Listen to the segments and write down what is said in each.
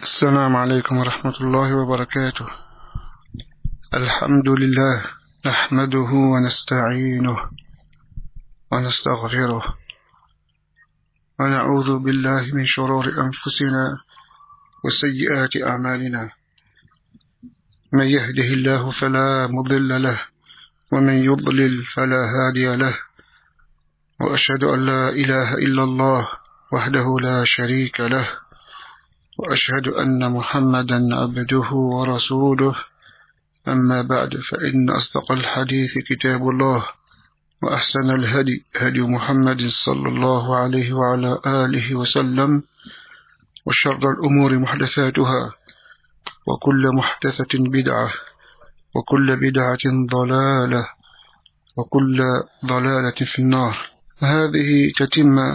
السلام عليكم ورحمة الله وبركاته. الحمد لله نحمده ونستعينه ونستغفره ونعوذ بالله من شرور أنفسنا وسيئات أعمالنا. من يهده الله فلا مضل له ومن يضلل فلا هادي له، وأشهد أن لا إله إلا الله وحده لا شريك له، وأشهد أن محمدا عبده ورسوله. أما بعد، فإن أصدق الحديث كتاب الله، وأحسن الهدي هدي محمد صلى الله عليه وعلى آله وسلم، وشر الأمور محدثاتها، وكل محدثة بدعة، وكل بدعة ضلالة، وكل ضلالة في النار. هذه تتم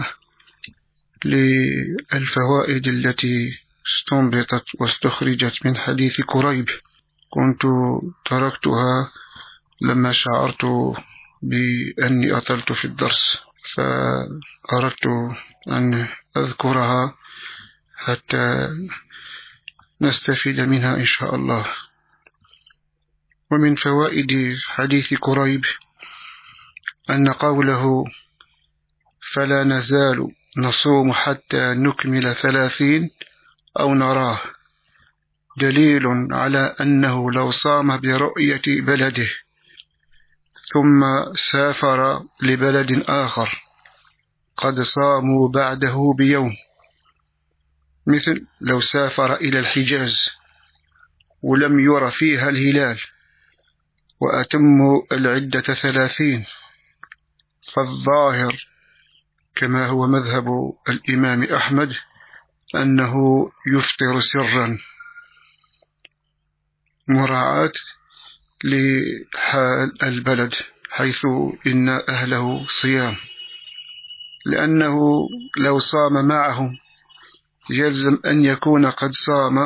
للفوائد التي استنبطت واستخرجت من حديث كريب. كنت تركتها لما شعرت بأني أطلت في الدرس، فأردت أن أذكرها حتى نستفيد منها إن شاء الله. ومن فوائد حديث كريب أن قوله فلا نزال نصوم حتى نكمل 30 أو نراه دليل على أنه لو صام برؤية بلده ثم سافر لبلد آخر قد صاموا بعده بيوم، مثل لو سافر إلى الحجاز ولم ير فيها الهلال وأتموا العدة 30، فالظاهر كما هو مذهب الإمام أحمد أنه يفطر سرا مراعاة لحال البلد حيث إن أهله صيام، لأنه لو صام معهم يلزم أن يكون قد صام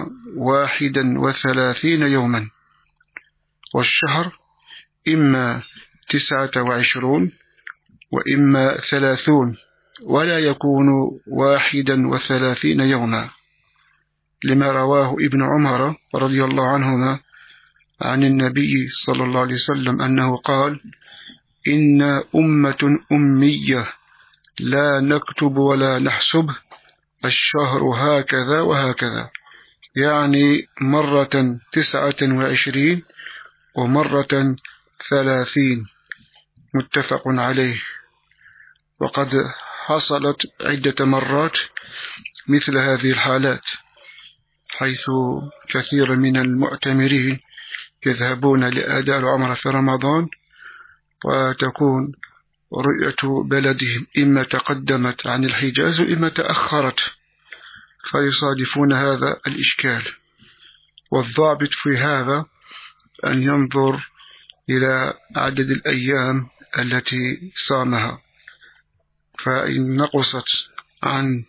31 يوما، والشهر إما 29 وإما 30، ولا يكون 31 يوما، لما رواه ابن عمر رضي الله عنهما عن النبي صلى الله عليه وسلم أنه قال: إن أمة أمية لا نكتب ولا نحسب، الشهر هكذا وهكذا، يعني مرة 29 ومرة 30، متفق عليه. وقد حصلت عدة مرات مثل هذه الحالات، حيث كثير من المعتمرين يذهبون لأداء العمرة في رمضان، وتكون رؤية بلدهم إما تقدمت عن الحجاز وإما تأخرت، فيصادفون هذا الإشكال. والضابط في هذا أن ينظر إلى عدد الأيام التي صامها، فإن نقصت عن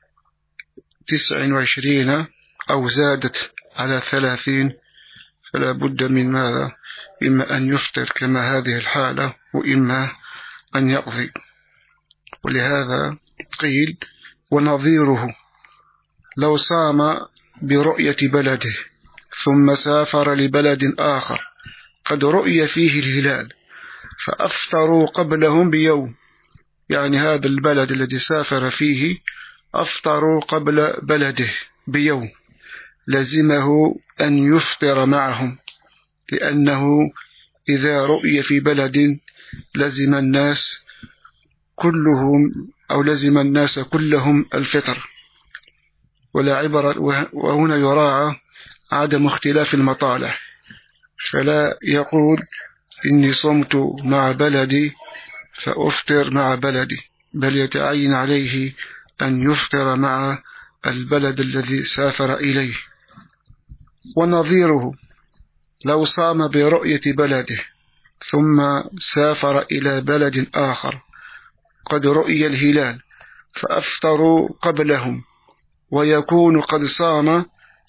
29 أو زادت على 30 فلا بد من ماذا؟ إما أن يفطر كما هذه الحالة، وإما أن يقضي. ولهذا قيل: ونظيره لو صام برؤية بلده ثم سافر لبلد آخر قد رؤي فيه الهلال فأفطروا قبلهم بيوم، يعني هذا البلد الذي سافر فيه أفطروا قبل بلده بيوم، لزمه أن يفطر معهم، لأنه إذا رؤي في بلد لزم الناس كلهم أو لزم الناس كلهم الفطر، ولا عبرة. وهنا يراعى عدم اختلاف المطالع، فلا يقول إني صمت مع بلدي فأفطر مع بلدي، بل يتعين عليه أن يفطر مع البلد الذي سافر إليه. ونظيره لو صام برؤية بلده ثم سافر إلى بلد آخر قد رؤي الهلال فأفطروا قبلهم، ويكون قد صام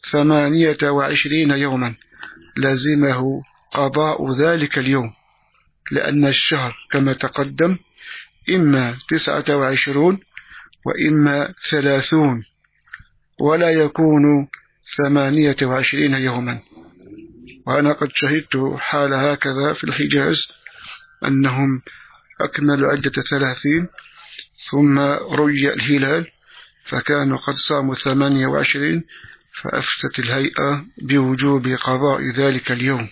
28 يوما، لازمه قضاء ذلك اليوم، لأن الشهر كما تقدم إما 29 وإما 30، ولا يكون 28 يوما. وأنا قد شهدت حال هكذا في الحجاز، أنهم أكملوا عدة 30 ثم رؤي الهلال فكانوا قد صاموا 28، فأفتت الهيئة بوجوب قضاء ذلك اليوم.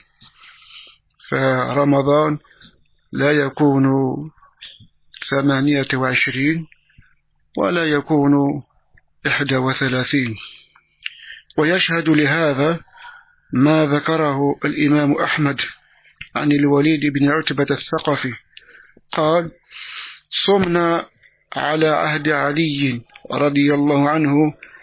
فرمضان لا يكون 28 ولا يكون 31. ويشهد لهذا ما ذكره الإمام أحمد عن الوليد بن عتبة الثقفي قال: صمنا على عهد علي رضي الله عنه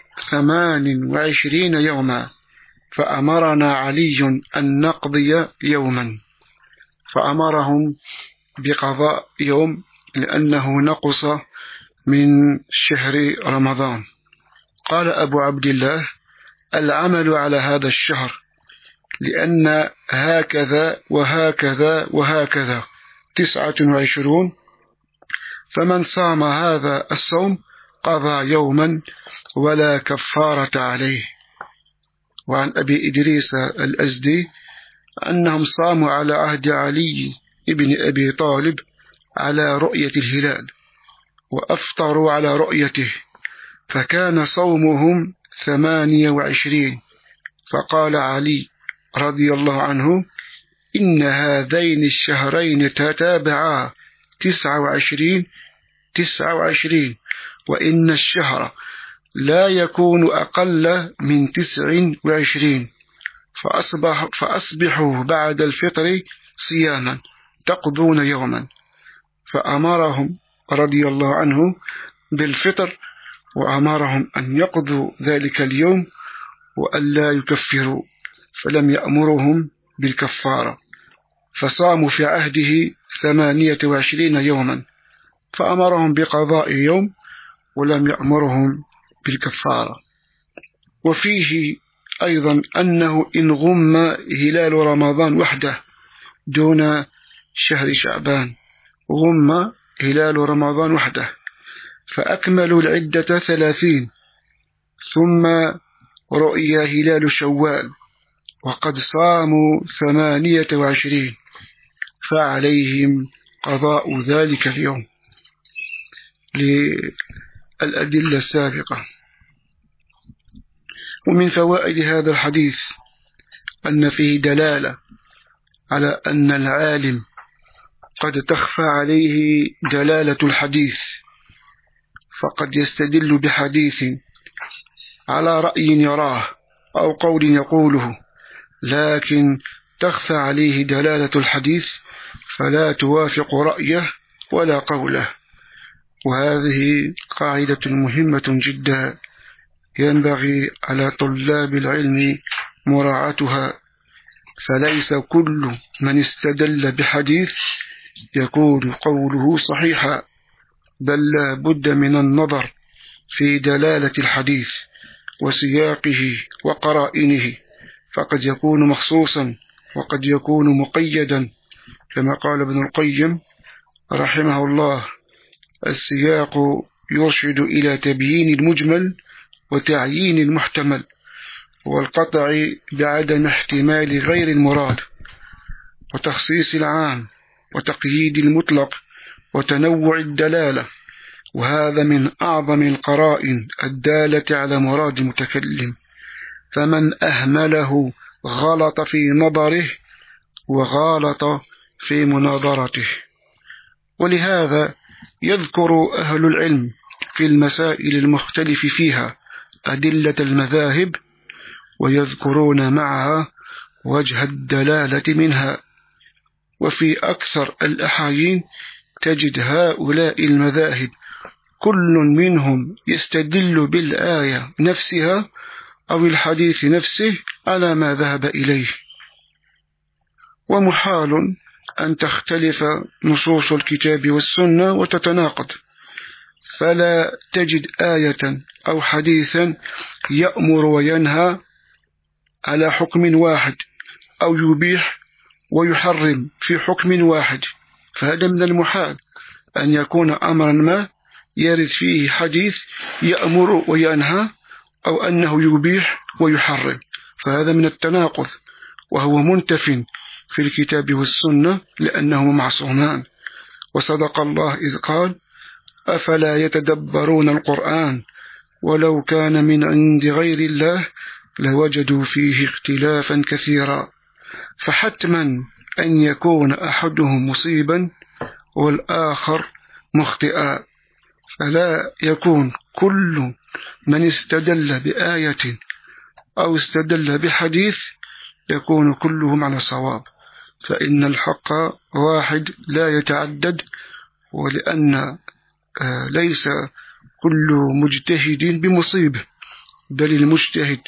28 يوما، فأمرنا علي أن نقضي يوما، فأمرهم بقضاء يوم لأنه نقص من شهر رمضان. قال أبو عبد الله: العمل على هذا الشهر، لأن هكذا وهكذا وهكذا 29، فمن صام هذا الصوم قضى يوما ولا كفارة عليه. وعن أبي إدريس الأزدي أنهم صاموا على عهد علي ابن أبي طالب على رؤية الهلال، وأفطروا على رؤيته، فكان صومهم 28. فقال علي رضي الله عنه: إن هذين الشهرين تتابعا 29، وإن الشهر لا يكون أقل من 29، فأصبحوا بعد الفطر صياما تقضون يوما. فأمرهم رضي الله عنه بالفطر، وأمرهم أن يقضوا ذلك اليوم وألا يكفروا، فلم يأمرهم بالكفارة، فصاموا في عهده 28 يوما، فأمرهم بقضاء يوم ولم يأمرهم بالكفارة. وفيه أيضا أنه إن غم هلال رمضان وحده دون شهر شعبان، غم هلال رمضان وحده فأكملوا العدة 30، ثم رؤي هلال شوال وقد صاموا 28، فعليهم قضاء ذلك اليوم للأدلة السابقة. ومن فوائد هذا الحديث أن فيه دلالة على أن العالم قد تخفى عليه دلالة الحديث، فقد يستدل بحديث على رأي يراه أو قول يقوله، لكن تخفى عليه دلالة الحديث فلا توافق رأيه ولا قوله. وهذه قاعدة مهمة جدا ينبغي على طلاب العلم مراعاتها، فليس كل من استدل بحديث يكون قوله صحيحا، بل لا بد من النظر في دلالة الحديث وسياقه وقرائنه، فقد يكون مخصوصا وقد يكون مقيدا، كما قال ابن القيم رحمه الله: السياق يرشد إلى تبيين المجمل وتعيين المحتمل، والقطع بعدم احتمال غير المراد، وتخصيص العام وتقييد المطلق وتنوع الدلالة. وهذا من أعظم القرائن الدالة على مراد المتكلم، فمن أهمله غلط في نظره وغلط في مناظرته. ولهذا يذكر أهل العلم في المسائل المختلف فيها أدلة المذاهب، ويذكرون معها وجه الدلالة منها. وفي أكثر الأحايين تجد هؤلاء المذاهب كل منهم يستدل بالآية نفسها أو الحديث نفسه على ما ذهب إليه. ومحال أن تختلف نصوص الكتاب والسنة وتتناقض، فلا تجد آية أو حديثا يأمر وينهى على حكم واحد، أو يبيح ويحرم في حكم واحد. فهذا من المحال أن يكون أمرا ما يرد فيه حديث يأمر وينهى، أو أنه يبيح ويحرم، فهذا من التناقض، وهو منتف في الكتاب والسنة لأنهما معصومان. وصدق الله إذ قال: أفلا يتدبرون القرآن ولو كان من عند غير الله لوجدوا فيه اختلافا كثيرا. فحتما أن يكون أحدهم مصيبا والآخر مخطئا، فلا يكون كل من استدل بآية أو استدل بحديث يكون كلهم على صواب، فإن الحق واحد لا يتعدد، ولأن ليس كل مجتهد بمصيب، بل المجتهد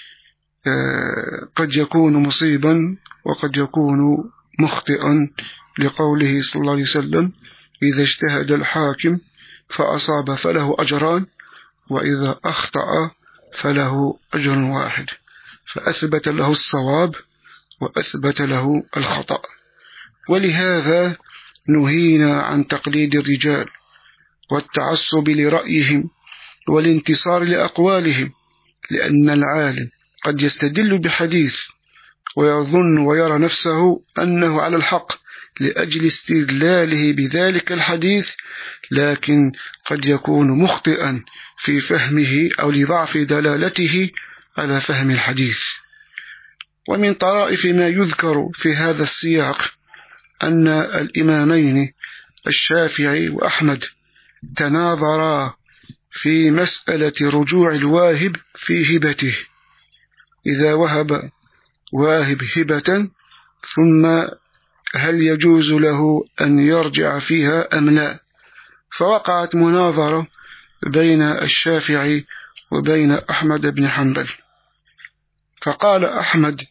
قد يكون مصيبا وقد يكون مخطئا، لقوله صلى الله عليه وسلم: إذا اجتهد الحاكم فأصاب فله أجران، وإذا أخطأ فله أجر واحد، فأثبت له الصواب وأثبت له الخطأ. ولهذا نهينا عن تقليد الرجال والتعصب لرأيهم والانتصار لأقوالهم، لأن العالم قد يستدل بحديث ويظن ويرى نفسه أنه على الحق لأجل استدلاله بذلك الحديث، لكن قد يكون مخطئا في فهمه أو لضعف دلالته على فهم الحديث. ومن طرائف ما يذكر في هذا السياق أن الإمامين الشافعي وأحمد تناظرا في مسألة رجوع الواهب في هبته، إذا وهب واهب هبة ثم هل يجوز له أن يرجع فيها أم لا؟ فوقعت مناظرة بين الشافعي وبين أحمد بن حنبل، فقال أحمد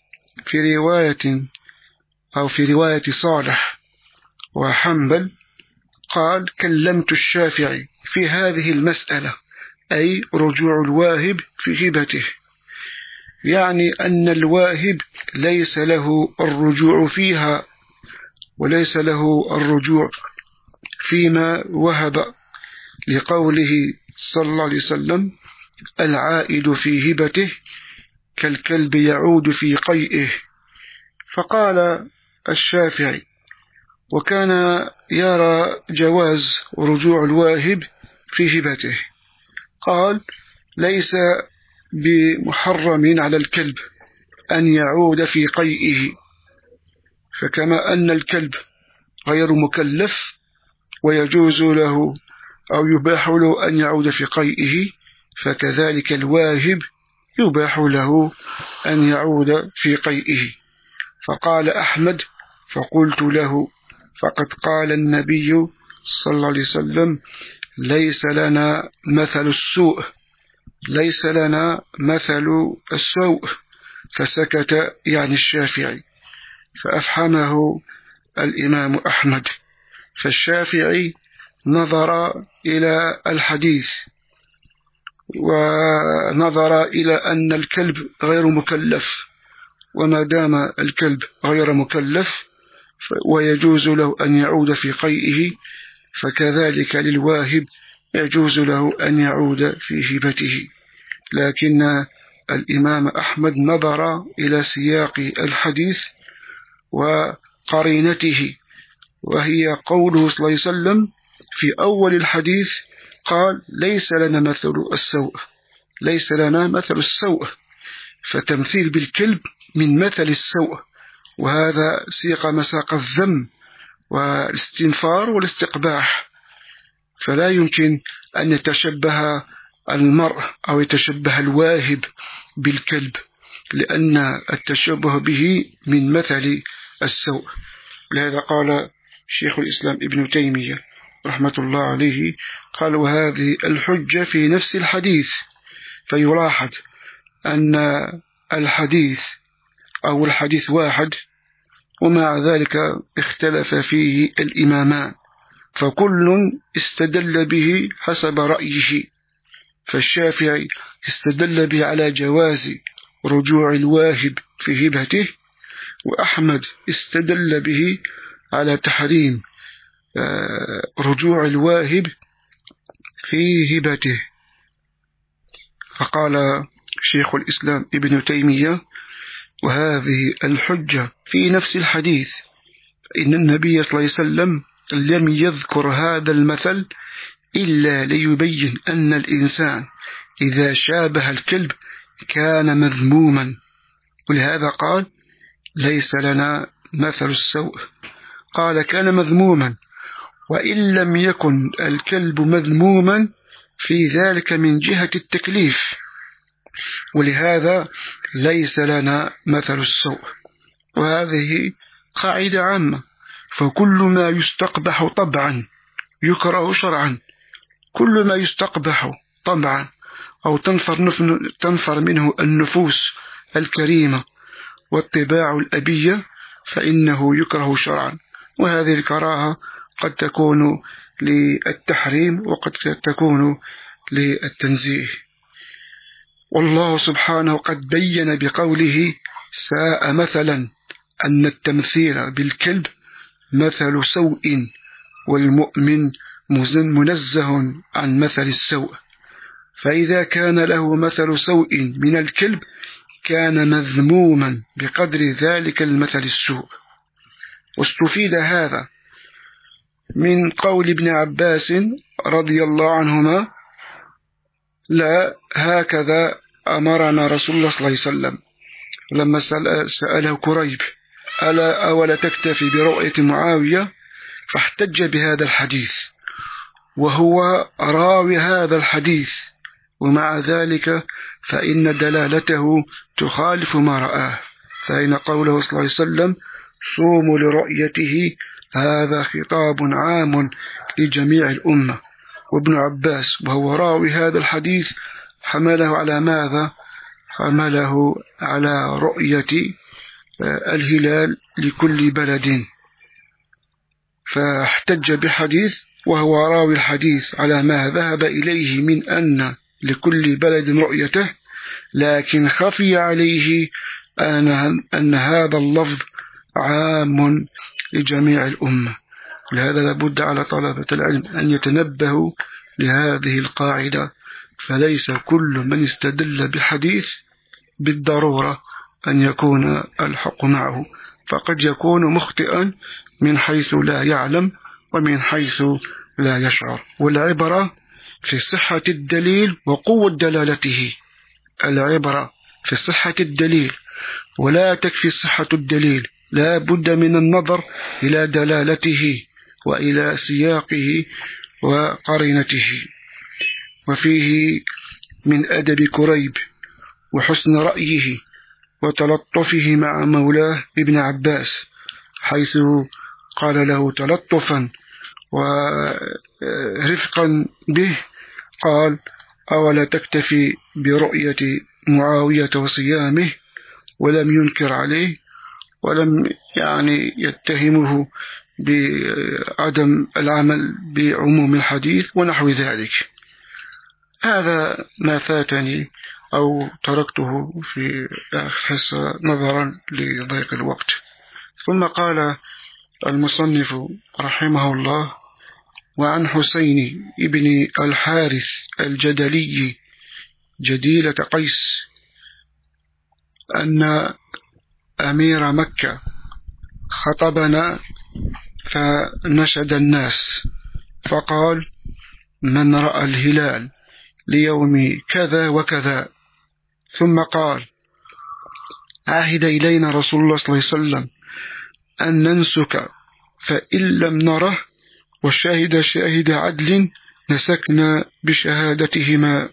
في رواية صالح وحنبل، قال: كلمت الشافعي في هذه المسألة، أي رجوع الواهب في هبته، يعني أن الواهب ليس له الرجوع فيها وليس له الرجوع فيما وهب، لقوله صلى الله عليه وسلم: العائد في هبته كالكلب يعود في قيئه. فقال الشافعي: وكان يرى جواز رجوع الواهب في هبته، قال: ليس بمحرم على الكلب أن يعود في قيئه، فكما أن الكلب غير مكلف ويجوز له أو يباح له أن يعود في قيئه، فكذلك الواهب يباح له أن يعود في قيئه. فقال أحمد: فقلت له: فقد قال النبي صلى الله عليه وسلم: ليس لنا مثل السوء، ليس لنا مثل السوء. فسكت يعني الشافعي، فأفحمه الإمام أحمد. فالشافعي نظر إلى الحديث ونظر إلى أن الكلب غير مكلف، وما دام الكلب غير مكلف ويجوز له أن يعود في قيئه، فكذلك للواهب يجوز له أن يعود في هبته. لكن الإمام أحمد نظر إلى سياق الحديث وقرينته، وهي قوله صلى الله عليه وسلم في أول الحديث، قال: ليس لنا مثل السوء، ليس لنا مثل السوء، فتمثيل بالكلب من مثل السوء، وهذا سيق مساق الذم والاستنفار والاستقباح، فلا يمكن أن يتشبه المرء أو يتشبه الواهب بالكلب، لأن التشبه به من مثل السوء. لهذا قال شيخ الإسلام ابن تيمية رحمة الله عليه، قال: وهذه الحجة في نفس الحديث. فيلاحظ أن الحديث أو الحديث واحد، ومع ذلك اختلف فيه الإمامان، فكل استدل به حسب رأيه. فالشافعي استدل به على جواز رجوع الواهب في هبته، وأحمد استدل به على تحريم رجوع الواهب في هبته. فقال شيخ الإسلام ابن تيمية. وهذه الحجة في نفس الحديث، إن النبي صلى الله عليه وسلم لم يذكر هذا المثل إلا ليبين أن الإنسان إذا شابه الكلب كان مذموما، ولهذا قال ليس لنا مثل السوء، قال كان مذموما، وإن لم يكن الكلب مذموما في ذلك من جهة التكليف، ولهذا ليس لنا مثل السوء. وهذه قاعدة عامة، فكل ما يستقبح طبعا يكره شرعا، كل ما يستقبح طبعا أو تنفر منه النفوس الكريمة والطباع الأبية فإنه يكره شرعا. وهذه الكراهة قد تكون للتحريم وقد تكون للتنزيه. والله سبحانه قد بين بقوله ساء مثلا أن التمثيل بالكلب مثل سوء، والمؤمن منزه عن مثل السوء، فإذا كان له مثل سوء من الكلب كان مذموما بقدر ذلك المثل السوء. واستفيد هذا من قول ابن عباس رضي الله عنهما: لا هكذا أمرنا رسول الله صلى الله عليه وسلم، لما سأله كريب ألا أولا تكتفي برؤية معاوية، فاحتج بهذا الحديث وهو راوي هذا الحديث، ومع ذلك فإن دلالته تخالف ما رآه، فإن قوله صلى الله عليه وسلم صوموا لرؤيته هذا خطاب عام لجميع الأمة. وابن عباس وهو راوي هذا الحديث حمله على ماذا؟ حمله على رؤية الهلال لكل بلد، فاحتج بحديث وهو راوي الحديث على ما ذهب إليه من أن لكل بلد رؤيته، لكن خفي عليه أن هذا اللفظ عام لجميع الأمة. لهذا لابد على طلبة العلم أن يتنبهوا لهذه القاعدة، فليس كل من استدل بحديث بالضرورة أن يكون الحق معه، فقد يكون مخطئا من حيث لا يعلم ومن حيث لا يشعر. والعبرة في صحة الدليل وقوة دلالته، العبرة في صحة الدليل، ولا تكفي صحة الدليل، لا بد من النظر إلى دلالته وإلى سياقه وقرينته. وفيه من أدب كريب وحسن رأيه وتلطفه مع مولاه ابن عباس، حيث قال له تلطفا ورفقا به، قال أولا تكتفي برؤية معاوية وصيامه، ولم ينكر عليه ولم يتهمه بعدم العمل بعموم الحديث ونحو ذلك. هذا ما فاتني أو تركته في آخر حصة نظرا لضيق الوقت. ثم قال المصنف رحمه الله: وعن حسين ابن الحارث الجدلي جديلة قيس أن أمير مكة خطبنا فنشد الناس فقال: من رأى الهلال ليوم كذا وكذا، ثم قال: عهد إلينا رسول الله صلى الله عليه وسلم أن ننسك، فإن لم نره وشاهد شاهد عدل نسكنا بشهادتهما.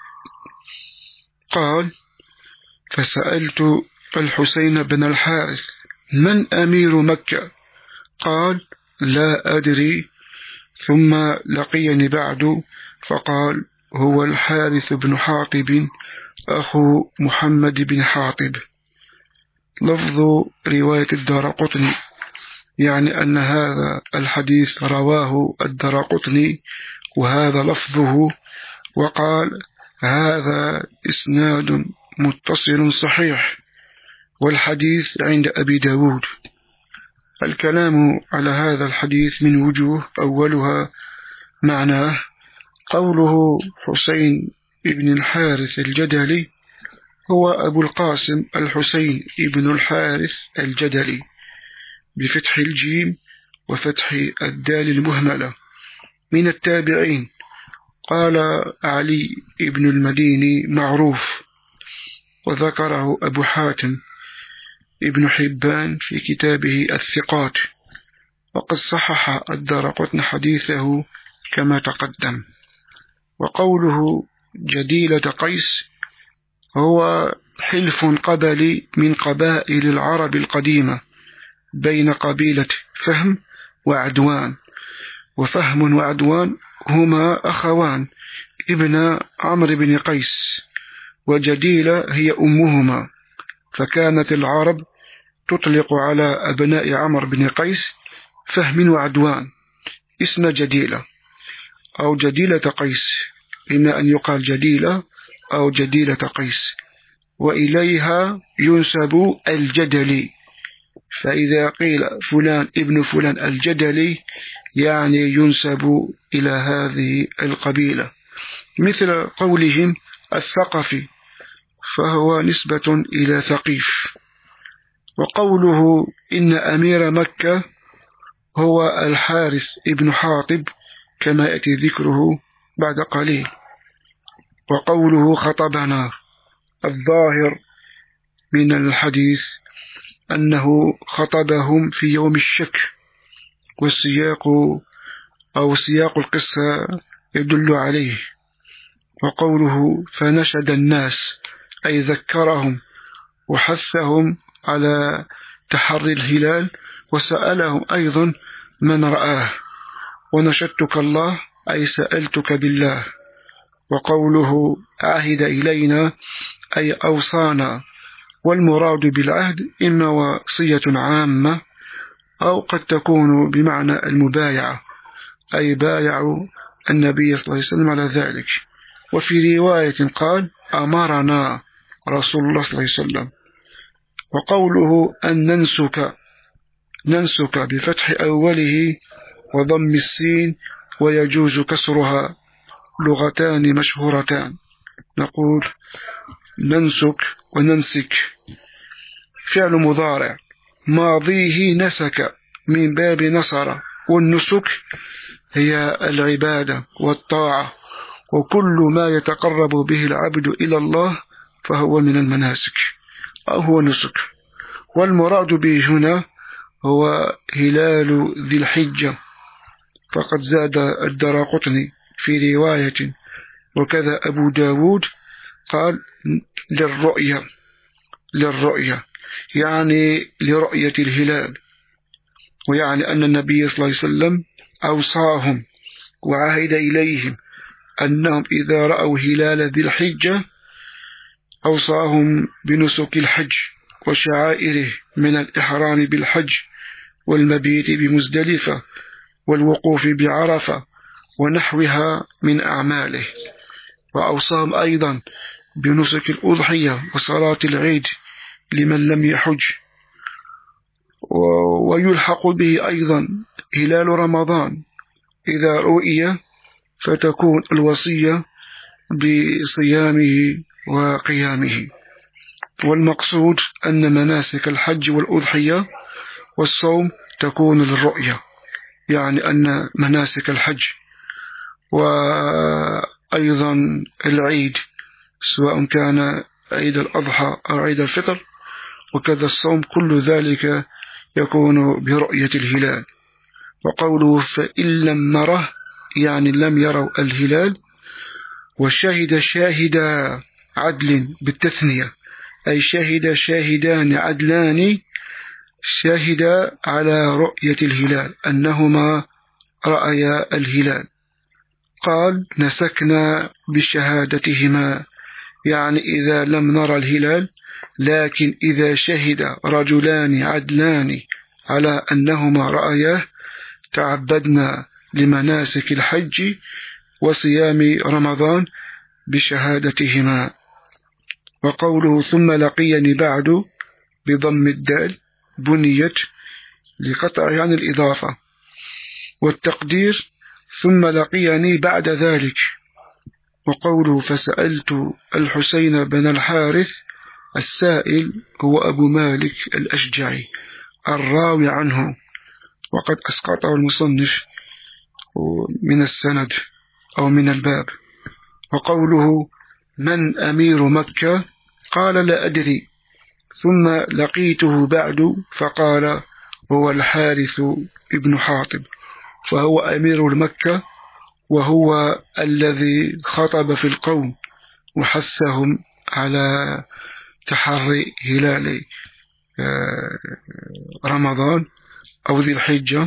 قال: فسألت الحسين بن الحارث: من أمير مكة؟ قال: لا أدري. ثم لقيني بعد فقال: هو الحارث بن حاطب أخو محمد بن حاطب. لفظ رواية الدارقطني، يعني أن هذا الحديث رواه الدارقطني وهذا لفظه، وقال: هذا إسناد متصل صحيح، والحديث عند أبي داود. الكلام على هذا الحديث من وجوه، أولها معناه. قوله حسين ابن الحارث الجدلي هو أبو القاسم الحسين ابن الحارث الجدلي بفتح الجيم وفتح الدال المهملة، من التابعين. قال علي ابن المديني معروف، وذكره أبو حاتم ابن حبان في كتابه الثقات، وقد صحح الدارقطني حديثه كما تقدم. وقوله جديلة قيس هو حلف قبلي من قبائل العرب القديمة بين قبيلة فهم وعدوان، وفهم وعدوان هما أخوان ابن عمرو بن قيس، وجديلة هي أمهما، فكانت العرب تطلق على أبناء عمرو بن قيس فهم وعدوان اسم جديلة أو جديلة قيس، إما أن يقال جديلة أو جديلة قيس، وإليها ينسب الجدلي. فإذا قيل فلان ابن فلان الجدلي يعني ينسب إلى هذه القبيلة، مثل قولهم الثقفي فهو نسبة إلى ثقيف. وقوله إن أمير مكة هو الحارث ابن حاطب كما يأتي ذكره بعد قليل. وقوله خطبنا، الظاهر من الحديث أنه خطبهم في يوم الشك، والسياق أو سياق القصة يدل عليه. وقوله فنشد الناس أي ذكرهم وحثهم على تحري الهلال، وسألهم أيضا من رآه. ونشدتك الله أي سألتك بالله. وقوله عهد إلينا أي أوصانا، والمراد بالعهد إما وصية عامة أو قد تكون بمعنى المبايعة، أي بايعوا النبي صلى الله عليه وسلم على ذلك. وفي رواية قال أمرنا رسول الله صلى الله عليه وسلم. وقوله أن ننسك بفتح أوله وضم السين ويجوز كسرها، لغتان مشهورتان، نقول ننسك وننسك. فعل مضارع ماضيه نسك من باب نصر، والنسك هي العبادة والطاعة، وكل ما يتقرب به العبد إلى الله فهو من المناسك أو هو نسك. والمراد به هنا هو هلال ذي الحجة، فقد زاد الدارقطني في رواية وكذا أبو داود قال للرؤية يعني لرؤية الهلال، ويعني أن النبي صلى الله عليه وسلم أوصاهم وعهد إليهم أنهم إذا رأوا هلال ذي الحجة أوصاهم بنسك الحج وشعائره من الإحرام بالحج والمبيت بمزدلفة والوقوف بعرفة ونحوها من أعماله. وأوصاهم أيضا بنسك الأضحية وصلاة العيد لمن لم يحج. ويلحق به أيضا هلال رمضان إذا رؤي، فتكون الوصية بصيامه وقيامه. والمقصود أن مناسك الحج والأضحية والصوم تكون للرؤية، يعني أن مناسك الحج وأيضا العيد سواء كان عيد الأضحى أو عيد الفطر وكذا الصوم، كل ذلك يكون برؤية الهلال. وقوله فإن لم نره يعني لم يروا الهلال. وشهد شاهد عدل بالتثنية، أي شهد شاهدان عدلان شهد على رؤية الهلال أنهما رأيا الهلال. قال نسكنا بشهادتهما، يعني إذا لم نرى الهلال، لكن إذا شهد رجلان عدلان على أنهما رأياه تعبدنا لمناسك الحج وصيام رمضان بشهادتهما. وقوله ثم لقيني بعد بضم الدال بنيت لقطع عن الإضافة، والتقدير ثم لقيني بعد ذلك. وقوله فسألت الحسين بن الحارث السائل هو أبو مالك الأشجعي الراوي عنه، وقد أسقطه المصنف من السند أو من الباب. وقوله من أمير مكة؟ قال لا أدري، ثم لقيته بعد فقال هو الحارث ابن حاطب، فهو أمير مكة، وهو الذي خطب في القوم وحثهم على تحري هلال رمضان أو ذي الحجة،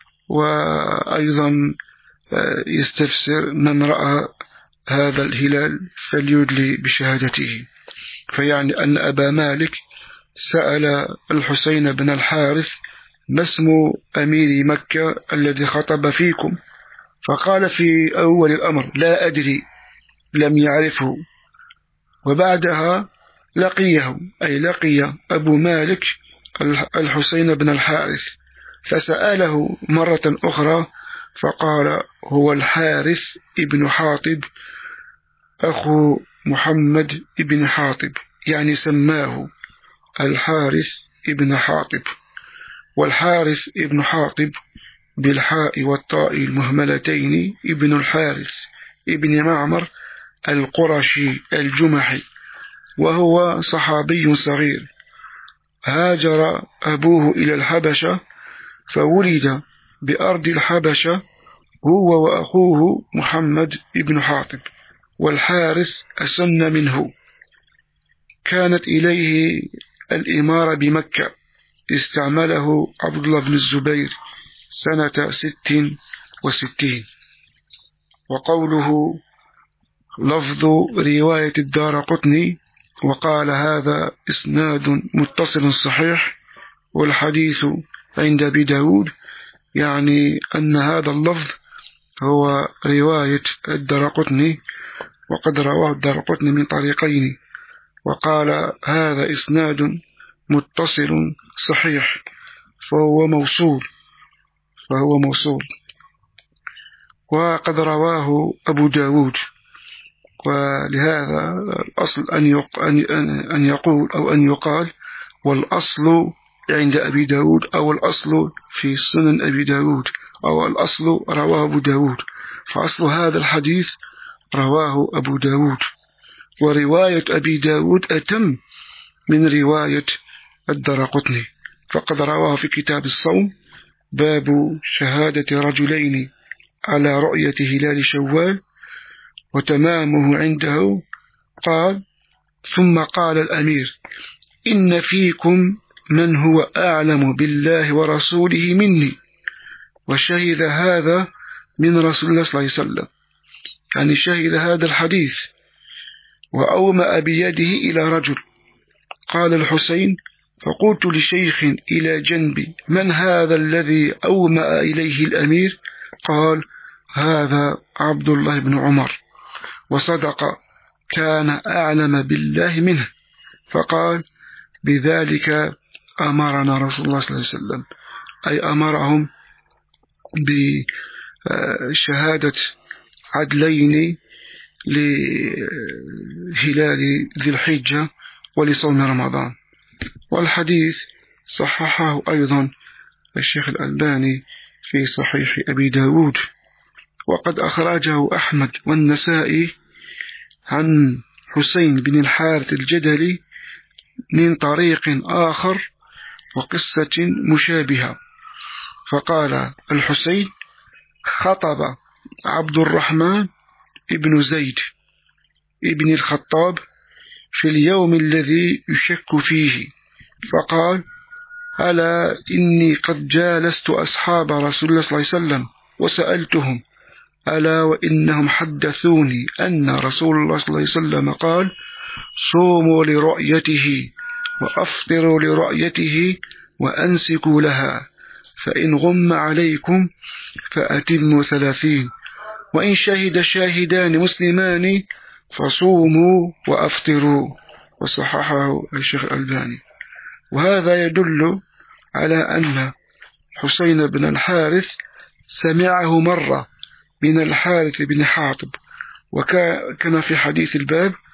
وأيضا يستفسر من رأى هذا الهلال فليدلي بشهادته، فيعني أن أبا مالك سأل الحسين بن الحارث ما اسم أمير مكة الذي خطب فيكم؟ فقال في أول الأمر لا أدري، لم يعرفه. وبعدها لقيه، أي لقي أبو مالك الحسين بن الحارث فسأله مرة أخرى فقال هو الحارث ابن حاطب أخو محمد ابن حاطب، يعني سماه الحارث ابن حاطب. والحارث ابن حاطب بالحاء والطاء المهملتين ابن الحارث ابن معمر القرشي الجمحي، وهو صحابي صغير، هاجر أبوه إلى الحبشة فولد بأرض الحبشة هو وأخوه محمد ابن حاطب، والحارث أسن منه. كانت إليه الإمارة بمكة، استعمله عبد الله بن الزبير سنة 66. وقوله لفظ رواية الدارقطني وقال هذا إسناد متصل صحيح والحديث عند أبي داود، يعني أن هذا اللفظ هو رواية الدارقطني، وقد رواه الدارقطني من طريقين، وقال هذا إسناد متصل صحيح فهو موصول. وقد رواه أبو داود، ولهذا الأصل أن يقول أو أن يقال والأصل عند أبي داود، أو الأصل في سنن أبي داود، أو الأصل رواه أبو داود، فأصل هذا الحديث رواه أبو داود، ورواية أبي داود أتم من رواية الدارقطني، فقد رواه في كتاب الصوم باب شهادة رجلين على رؤية هلال شوال، وتمامه عنده قال ثم قال الأمير إن فيكم من هو أعلم بالله ورسوله مني، وشهد هذا من رسول الله صلى الله عليه وسلم، يعني شهد هذا الحديث. وأومأ بيده إلى رجل، قال الحسين فقلت لشيخ إلى جنبي من هذا الذي أومأ إليه الأمير؟ قال هذا عبد الله بن عمر، وصدق كان أعلم بالله منه. فقال بذلك أمرنا رسول الله صلى الله عليه وسلم، أي أمرهم بشهادة عدلين لهلال ذي الحجة ولصوم رمضان. والحديث صححه أيضا الشيخ الألباني في صحيح أبي داود، وقد أخرجه أحمد والنسائي عن حسين بن الحارث الجدلي من طريق آخر وقصة مشابهة. فقال الحسين خطب عبد الرحمن ابن زيد ابن الخطاب في اليوم الذي يشك فيه، فقال ألا إني قد جالست أصحاب رسول الله صلى الله عليه وسلم وسألتهم، ألا وإنهم حدثوني أن رسول الله صلى الله عليه وسلم قال صوموا لرؤيته وأفطروا لرؤيته وأنسكوا لها، فإن غم عليكم فأتموا 30، وإن شهد شاهدان مسلمان فصوموا وأفطروا. وصححه الشيخ الألباني. وهذا يدل على أن حسين بن الحارث سمعه مرة من الحارث بن حاطب، وكما في حديث الباب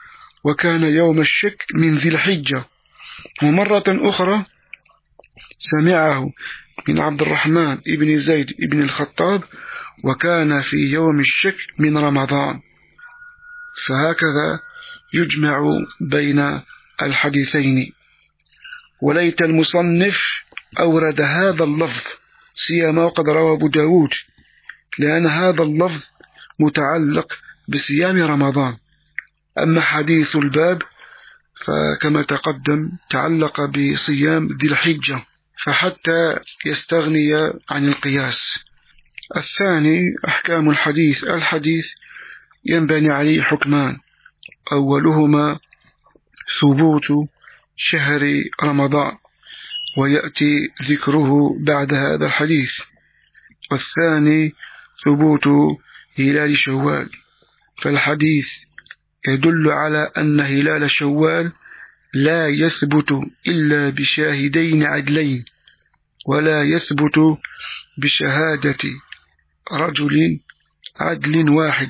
وكان يوم الشك من ذي الحجة. ومرة أخرى سمعه من عبد الرحمن ابن زيد ابن الخطاب وكان في يوم الشك من رمضان. فهكذا يجمع بين الحديثين. وليت المصنف أورد هذا اللفظ سيما وقد روى أبو داود، لأن هذا اللفظ متعلق بصيام رمضان. أما حديث الباب فكما تقدم تعلق بصيام ذي الحجة، فحتى يستغني عن القياس. الثاني أحكام الحديث. الحديث ينبني عليه حكمان، أولهما ثبوت شهر رمضان ويأتي ذكره بعد هذا الحديث، والثاني ثبوت هلال شوال. فالحديث يدل على أن هلال شوال لا يثبت إلا بشاهدين عدلين، ولا يثبت بشهادة رجل عدل واحد،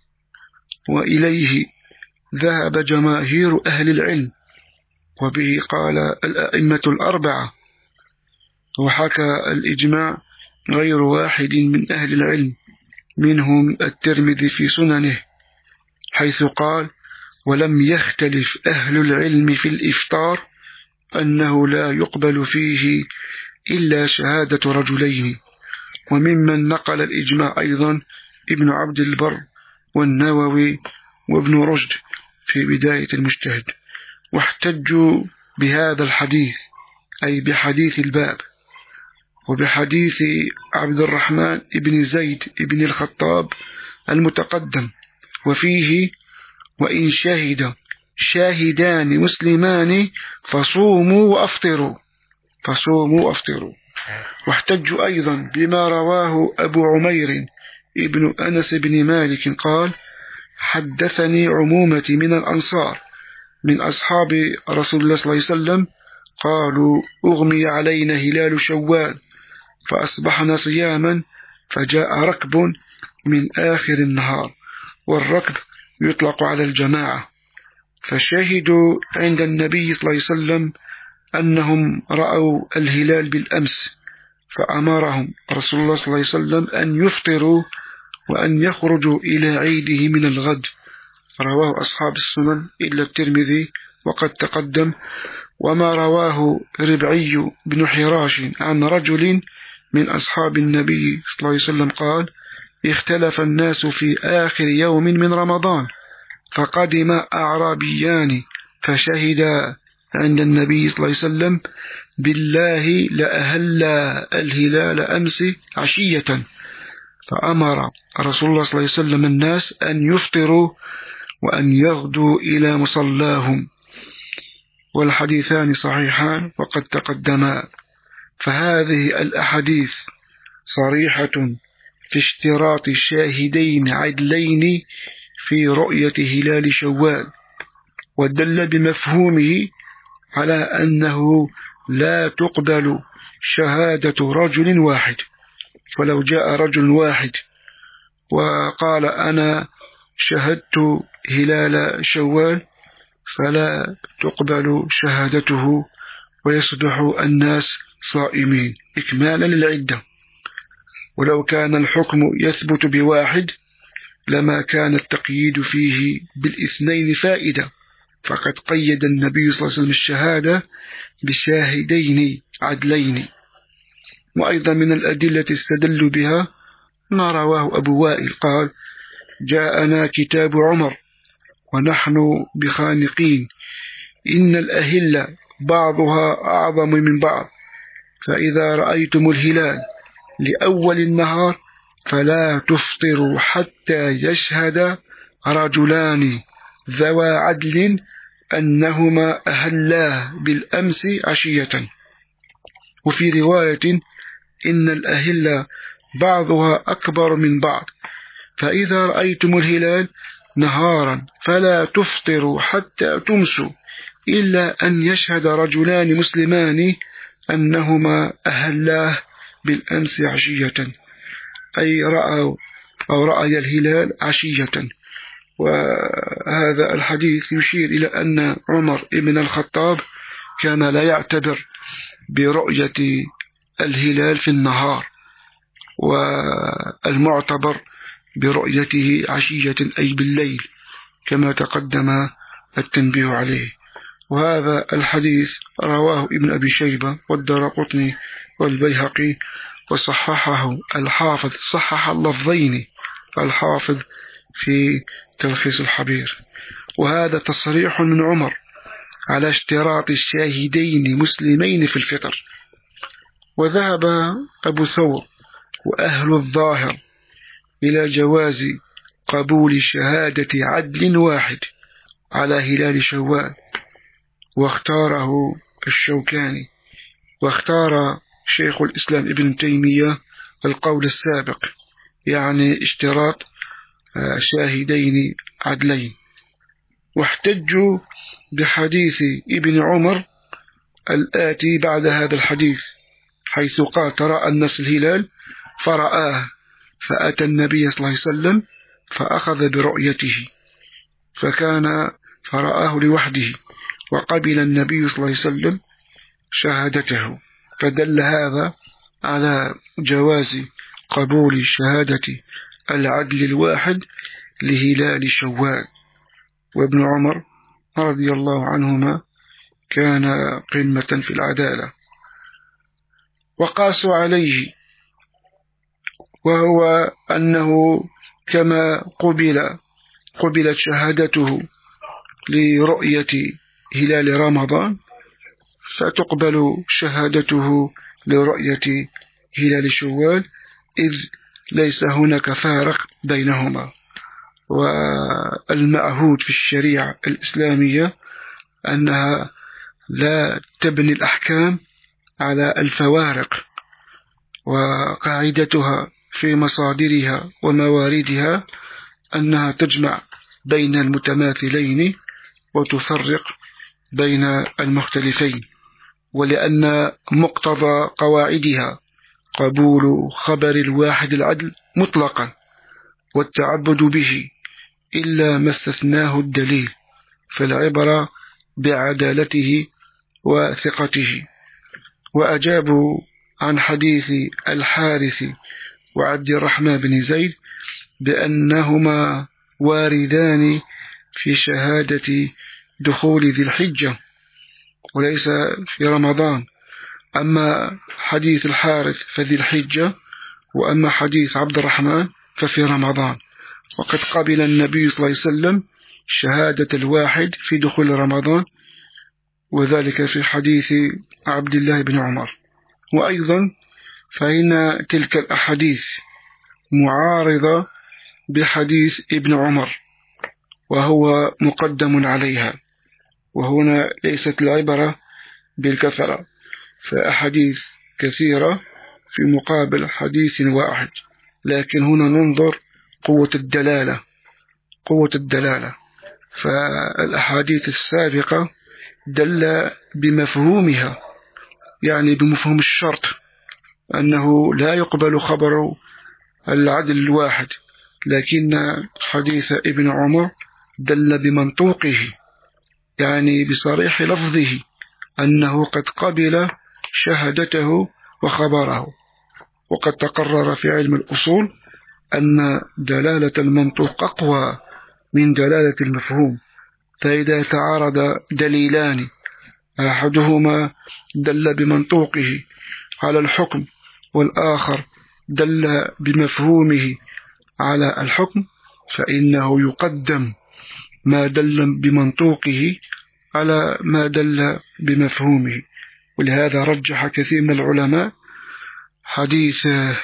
وإليه ذهب جماهير أهل العلم، وبه قال الأئمة الأربعة. وحكى الإجماع غير واحد من أهل العلم، منهم الترمذي في سننه، حيث قال: ولم يختلف أهل العلم في الإفطار أنه لا يقبل فيه إلا شهادة رجلين. وممن نقل الإجماع أيضا ابن عبد البر والنووي وابن رشد في بداية المجتهد، واحتجوا بهذا الحديث، أي بحديث الباب، وبحديث عبد الرحمن ابن زيد ابن الخطاب المتقدم، وفيه: وإن شهد شاهدان مسلمان فصوموا وأفطروا. واحتجوا أيضا بما رواه أبو عمير ابن أنس بن مالك قال: حدثني عمومة من الأنصار من أصحاب رسول الله صلى الله عليه وسلم قالوا: أغمي علينا هلال شوال فأصبحنا صياما، فجاء ركب من آخر النهار، والركب يطلق على الجماعة، فشهدوا عند النبي صلى الله عليه وسلم أنهم رأوا الهلال بالأمس، فأمرهم رسول الله صلى الله عليه وسلم أن يفطروا وأن يخرجوا إلى عيده من الغد. رواه أصحاب السنن إلا الترمذي وقد تقدم. وما رواه ربعي بن حراش عن رجل من أصحاب النبي صلى الله عليه وسلم قال: اختلف الناس في آخر يوم من رمضان، فقدم أعرابيان فشهدا عند النبي صلى الله عليه وسلم: بالله لأهل الهلال أمس عشية، فأمر رسول الله صلى الله عليه وسلم الناس أن يفطروا وأن يغدوا إلى مصلاهم. والحديثان صحيحان وقد تقدما. فهذه الأحاديث صريحة في اشتراط شاهدين عدلين في رؤية هلال شوال، ودل بمفهومه على أنه لا تقبل شهادة رجل واحد. فلو جاء رجل واحد وقال: أنا شهدت هلال شوال، فلا تقبل شهادته ويصبح الناس صائمين إكمالا للعدة. ولو كان الحكم يثبت بواحد لما كان التقييد فيه بالاثنين فائدة، فقد قيد النبي صلى الله عليه وسلم الشهادة بشاهدين عدلين. وأيضا من الأدلة استدلوا بها ما رواه أبو وائل قال: جاءنا كتاب عمر ونحن بخانقين، إن الأهلة بعضها أعظم من بعض، فإذا رأيتم الهلال لأول النهار فلا تفطروا حتى يشهد رجلان ذوى عدل أنهما أهلاه بالأمس عشية. وفي رواية: إن الأهلة بعضها أكبر من بعض، فإذا رأيتم الهلال نهارا فلا تفطروا حتى تمسوا إلا أن يشهد رجلان مسلمان أنهما أهلاه بالأمس عشية، أي رأوا أو رأي الهلال عشية. وهذا الحديث يشير إلى أن عمر بن الخطاب كان لا يعتبر برؤية الهلال في النهار، والمعتبر برؤيته عشية أي بالليل كما تقدم التنبيه عليه. وهذا الحديث رواه ابن أبي شيبة والدارقطني والبيهقي، وصححه الحافظ، صحح اللفظين الحافظ في تلخيص الحبير. وهذا تصريح من عمر على اشتراط الشاهدين مسلمين في الفطر. وذهب أبو ثور وأهل الظاهر إلى جواز قبول شهادة عدل واحد على هلال شوال، واختاره الشوكاني، واختار شيخ الإسلام ابن تيمية القول السابق، يعني اشتراط شاهدين عدلين. واحتجوا بحديث ابن عمر الآتي بعد هذا الحديث، حيث قال ترى الناس الهلال فرآه، فأتى النبي صلى الله عليه وسلم فأخذ برؤيته، فرآه لوحده، وقبل النبي صلى الله عليه وسلم شهادته، فدل هذا على جواز قبول شهادة العدل الواحد لهلال شوال. وابن عمر رضي الله عنهما كان قمة في العدالة. وقاسوا عليه، وهو أنه كما قبلت شهادته لرؤية هلال رمضان، فتقبل شهادته لرؤية هلال شوال، إذ ليس هناك فارق بينهما. والمعهود في الشريعة الإسلامية أنها لا تبني الأحكام على الفوارق، وقاعدتها في مصادرها ومواردها أنها تجمع بين المتماثلين وتفرق بين المختلفين. ولأن مقتضى قواعدها قبول خبر الواحد العدل مطلقا والتعبد به إلا ما استثناه الدليل، فالعبرة بعدالته وثقته. وأجابوا عن حديث الحارث وعبد الرحمن بن زيد بأنهما واردان في شهادة دخول ذي الحجة وليس في رمضان، أما حديث الحارث فذي الحجة، وأما حديث عبد الرحمن ففي رمضان. وقد قبل النبي صلى الله عليه وسلم شهادة الواحد في دخول رمضان، وذلك في حديث عبد الله بن عمر. وأيضا فإن تلك الأحاديث معارضة بحديث ابن عمر وهو مقدم عليها، وهنا ليست العبرة بالكثرة، فأحاديث كثيرة في مقابل حديث واحد، لكن هنا ننظر قوة الدلالة. فالأحاديث السابقة دل بمفهومها، يعني بمفهوم الشرط، أنه لا يقبل خبر العدل الواحد، لكن حديث ابن عمر دل بمنطوقه، يعني بصريح لفظه، أنه قد قبل شهادته وخبره. وقد تقرر في علم الأصول أن دلالة المنطوق أقوى من دلالة المفهوم، فإذا تعارض دليلان أحدهما دل بمنطوقه على الحكم والآخر دل بمفهومه على الحكم، فإنه يقدم ما دل بمنطوقه على ما دل بمفهومه. ولهذا رجح كثير من العلماء حديث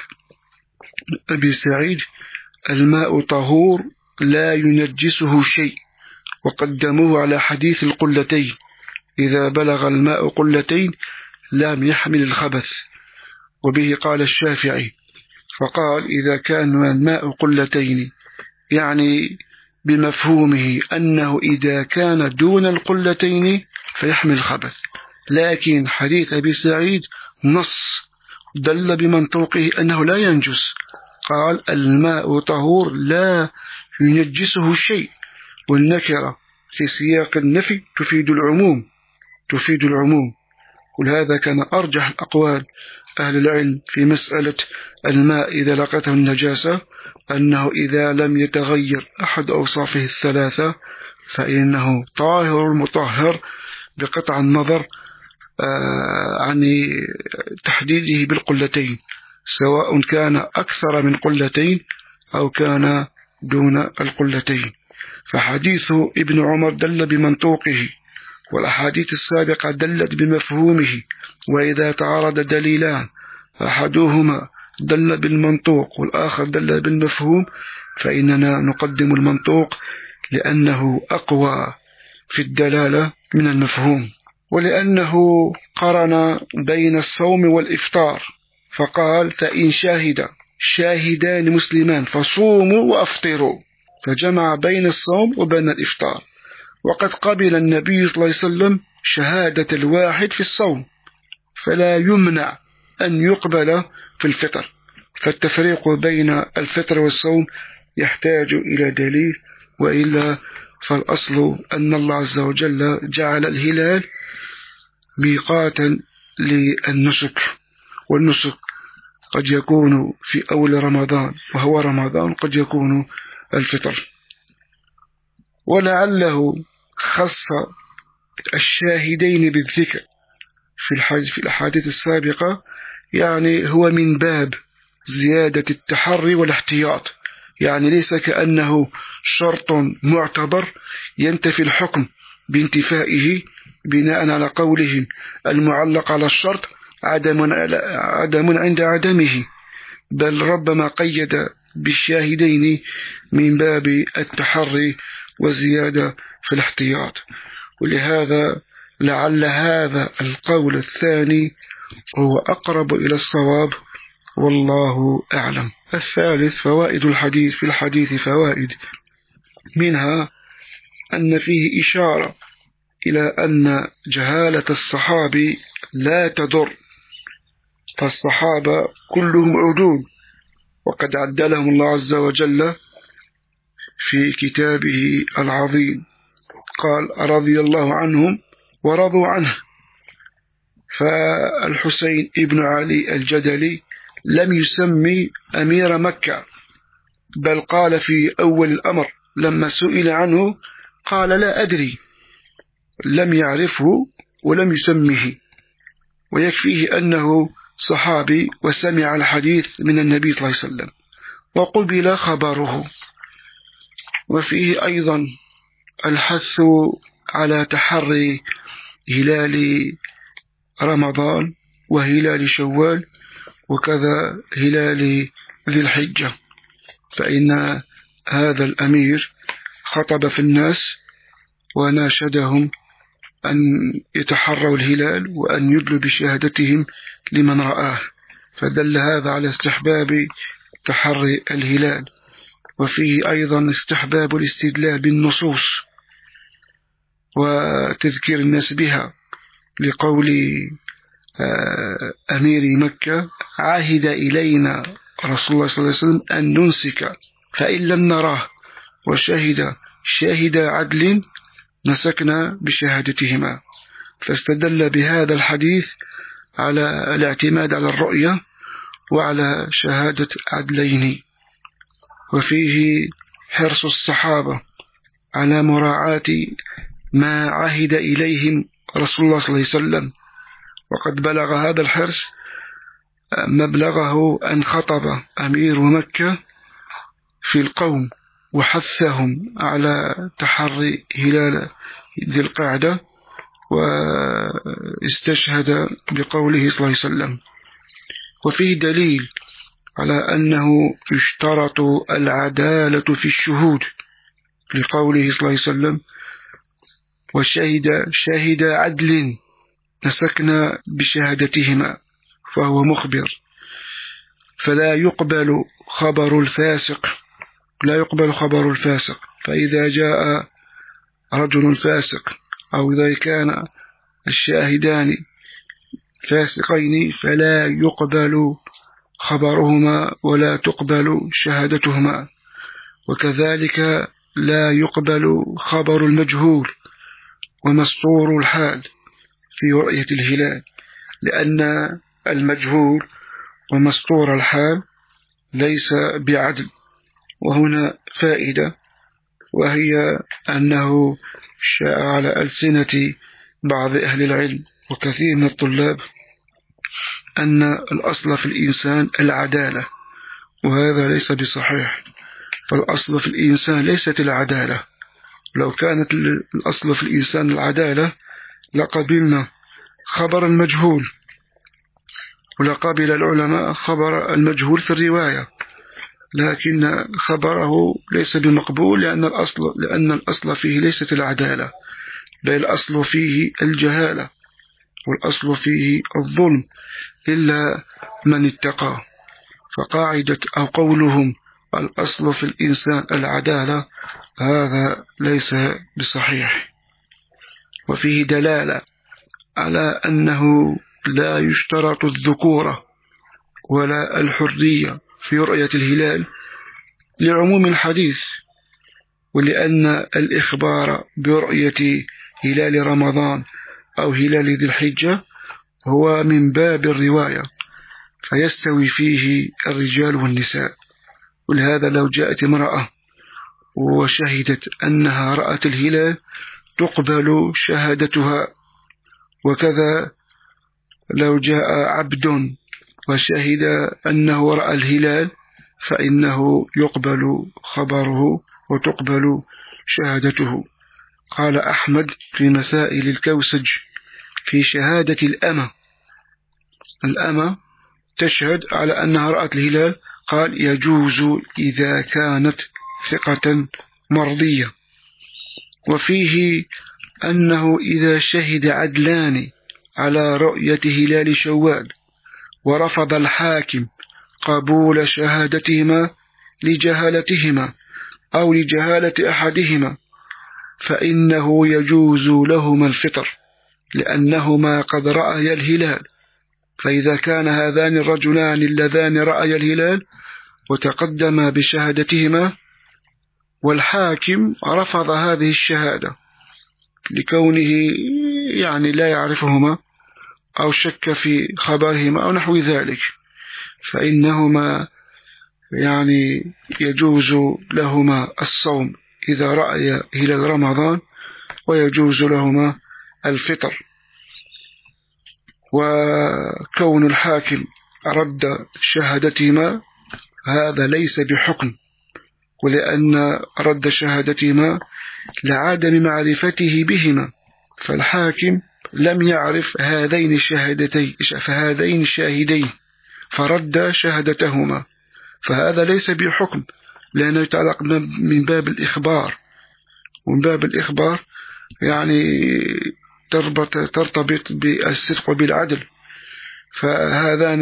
أبي سعيد الماء طهور لا ينجسه شيء، وقدموه على حديث القلتين، إذا بلغ الماء قلتين لم يحمل الخبث. وبه قال الشافعي، فقال إذا كان الماء قلتين يعني بمفهومه أنه إذا كان دون القلتين فيحمل الخبث، لكن حديث أبي سعيد نص دل بمنطوقه أنه لا ينجس، قال الماء طهور لا ينجسه شيء، والنكرة في سياق النفي تفيد العموم. ولهذا كان أرجح الأقوال أهل العلم في مسألة الماء إذا لقته النجاسة أنه إذا لم يتغير أحد أوصافه الثلاثة فإنه طاهر مطهر بقطع النظر عن تحديده بالقلتين، سواء كان أكثر من قلتين أو كان دون القلتين. فحديث ابن عمر دل بمنطوقه، والأحاديث السابقة دلت بمفهومه. وإذا تعارض دليلان أحدهما دل بالمنطوق والآخر دل بالمفهوم فإننا نقدم المنطوق لأنه أقوى في الدلالة من المفهوم، ولأنه قرن بين الصوم والإفطار فقال فإن شاهدان مسلمان فصوموا وأفطروا، فجمع بين الصوم وبين الإفطار. وقد قبل النبي صلى الله عليه وسلم شهادة الواحد في الصوم، فلا يمنع أن يقبل في الفطر، فالتفريق بين الفطر والصوم يحتاج إلى دليل، وإلا فالأصل أن الله عز وجل جعل الهلال ميقاتا للنسك، والنسك قد يكون في أول رمضان وهو رمضان، قد يكون الفطر. ولعله خص الشاهدين بالذكر في الأحاديث السابقة، يعني هو من باب زيادة التحري والاحتياط، يعني ليس كأنه شرط معتبر ينتفي الحكم بانتفائه بناء على قولهم المعلق على الشرط عدم عند عدمه، بل ربما قيد بالشاهدين من باب التحري والزيادة في الاحتياط. ولهذا لعل هذا القول الثاني هو أقرب إلى الصواب، والله أعلم. الثالث فوائد الحديث. في الحديث فوائد، منها أن فيه إشارة إلى أن جهالة الصحابي لا تضر، فالصحابة كلهم عدول، وقد عدلهم الله عز وجل في كتابه العظيم، قال رضي الله عنهم ورضوا عنه. فالحسين ابن علي الجدلي لم يسمي أمير مكة، بل قال في أول الأمر لما سئل عنه قال لا أدري، لم يعرفه ولم يسمه، ويكفيه أنه صحابي وسمع الحديث من النبي صلى الله عليه وسلم وقبل خبره. وفيه أيضا الحث على تحري هلال رمضان وهلال شوال وكذا هلال ذي الحجة، فإن هذا الأمير خطب في الناس وناشدهم أن يتحروا الهلال وأن يدلوا بشهادتهم لمن رآه، فدل هذا على استحباب تحري الهلال. وفيه أيضا استحباب الاستدلال بالنصوص وتذكير الناس بها، لقول أمير مكة عاهد إلينا رسول الله صلى الله عليه وسلم أن ننسك فإن لم نراه شاهد عدل نسكنا بشهادتهما، فاستدل بهذا الحديث على الاعتماد على الرؤية وعلى شهادة عدلين. وفيه حرص الصحابة على مراعاة ما عهد إليهم رسول الله صلى الله عليه وسلم، وقد بلغ هذا الحرص مبلغه أن خطب أمير مكة في القوم وحثهم على تحري هلال ذي القعدة، واستشهد بقوله صلى الله عليه وسلم. وفيه دليل على أنه يشترط العدالة في الشهود، لقوله صلى الله عليه وسلم وشهد عدل نسكنا بشهادتهما، فهو مخبر، فلا يقبل خبر الفاسق. فإذا جاء رجل فاسق أو إذا كان الشاهدان فاسقين فلا يقبل خبرهما ولا تقبل شهادتهما. وكذلك لا يقبل خبر المجهول ومسطور الحال في رؤية الهلال، لأن المجهول ومسطور الحال ليس بعدل. وهنا فائدة، وهي أنه شاء على ألسنة بعض أهل العلم وكثير من الطلاب أن الأصل في الإنسان العدالة، وهذا ليس بصحيح. فالأصل في الإنسان ليست العدالة. لو كانت الأصل في الإنسان العدالة لقبلنا خبر المجهول، ولقبل العلماء خبر المجهول في الرواية، لكن خبره ليس بمقبول لأن الأصل فيه ليست العدالة، بل الأصل فيه الجهالة، والأصل فيه الظلم إلا من اتقى. فقاعدة أو قولهم الأصل في الإنسان العدالة هذا ليس بصحيح. وفيه دلالة على أنه لا يشترط الذكورة ولا الحرية في رؤية الهلال لعموم الحديث، ولأن الإخبار برؤية هلال رمضان أو هلال ذي الحجة هو من باب الرواية، فيستوي فيه الرجال والنساء. ولهذا لو جاءت امرأة وشهدت أنها رأت الهلال تقبل شهادتها، وكذا لو جاء عبد وشهد أنه رأى الهلال فإنه يقبل خبره وتقبل شهادته. قال أحمد في مسائل الكوسج في شهادة الأمة تشهد على أنها رأت الهلال، قال يجوز إذا كانت ثقة مرضية. وفيه أنه إذا شهد عدلان على رؤية هلال شوال ورفض الحاكم قبول شهادتهما لجهالتهما أو لجهالة أحدهما فإنه يجوز لهما الفطر، لأنهما قد رأيا الهلال. فإذا كان هذان الرجلان اللذان رأيا الهلال وتقدما بشهادتهما، والحاكم رفض هذه الشهادة لكونه يعني لا يعرفهما أو شك في خبرهما أو نحو ذلك، فإنهما يعني يجوز لهما الصوم إذا رأي هلال رمضان، ويجوز لهما الفطر. وكون الحاكم رد شهادتهما هذا ليس بحكم، ولأن رد شهادتهما لعدم معرفته بهما، فالحاكم لم يعرف هذين الشاهدين فرد شهادتهما، فهذا ليس بحكم، لأنه يتعلق من باب الإخبار، ومن باب الإخبار يعني ترتبط بالصدق وبالعدل. فهذان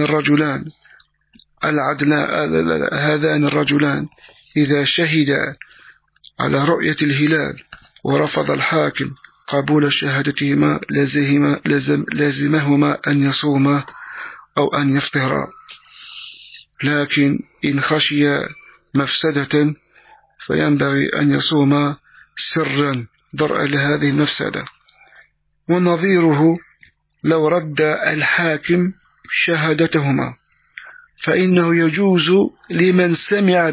الرجلان إذا شهد على رؤية الهلال ورفض الحاكم قبول شهادتهما لازمهما أن يصوما أو أن يفطرا، لكن إن خشي مفسدة فينبغي أن يصوما سرا درءا لهذه المفسدة. ونظيره لو رد الحاكم شهادتهما فإنه يجوز لمن سمع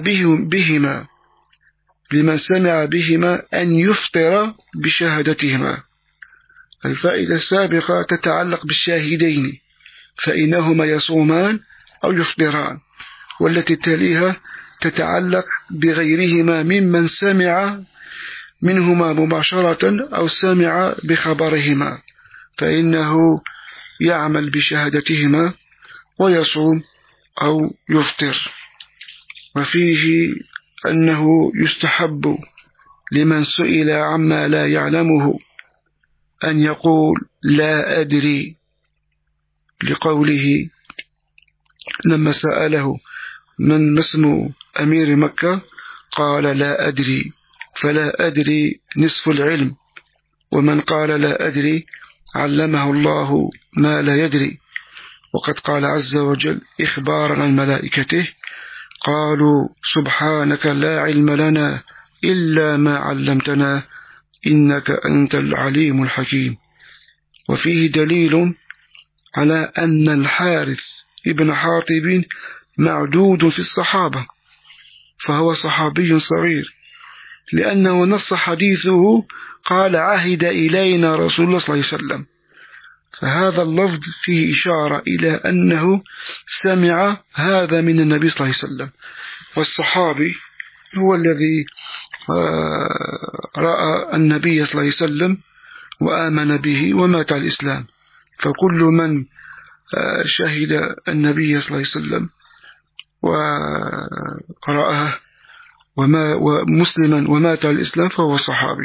بهما أن يفطر بشهادتهما. الفائدة السابقة تتعلق بالشاهدين فإنهما يصومان أو يفطران، والتي تليها تتعلق بغيرهما ممن سمع منهما مباشرة أو سمع بخبرهما، فإنه يعمل بشهادتهما ويصوم أو يفطر. وفيه أنه يستحب لمن سئل عما لا يعلمه أن يقول لا أدري، لقوله لما سأله من اسم أمير مكة قال لا أدري، فلا أدري نصف العلم، ومن قال لا أدري علمه الله ما لا يدري. وقد قال عز وجل إخبارا عن ملائكته قالوا سبحانك لا علم لنا إلا ما علمتنا إنك أنت العليم الحكيم. وفيه دليل على أن الحارث ابن حاطب معدود في الصحابة، فهو صحابي صغير، لأنه نص حديثه قال عهد إلينا رسول الله صلى الله عليه وسلم، فهذا اللفظ فيه إشارة إلى أنه سمع هذا من النبي صلى الله عليه وسلم. والصحابي هو الذي رأى النبي صلى الله عليه وسلم وآمن به ومات على الإسلام، فكل من شهد النبي صلى الله عليه وسلم وقرأه ومسلما ومات على الإسلام فهو صحابي.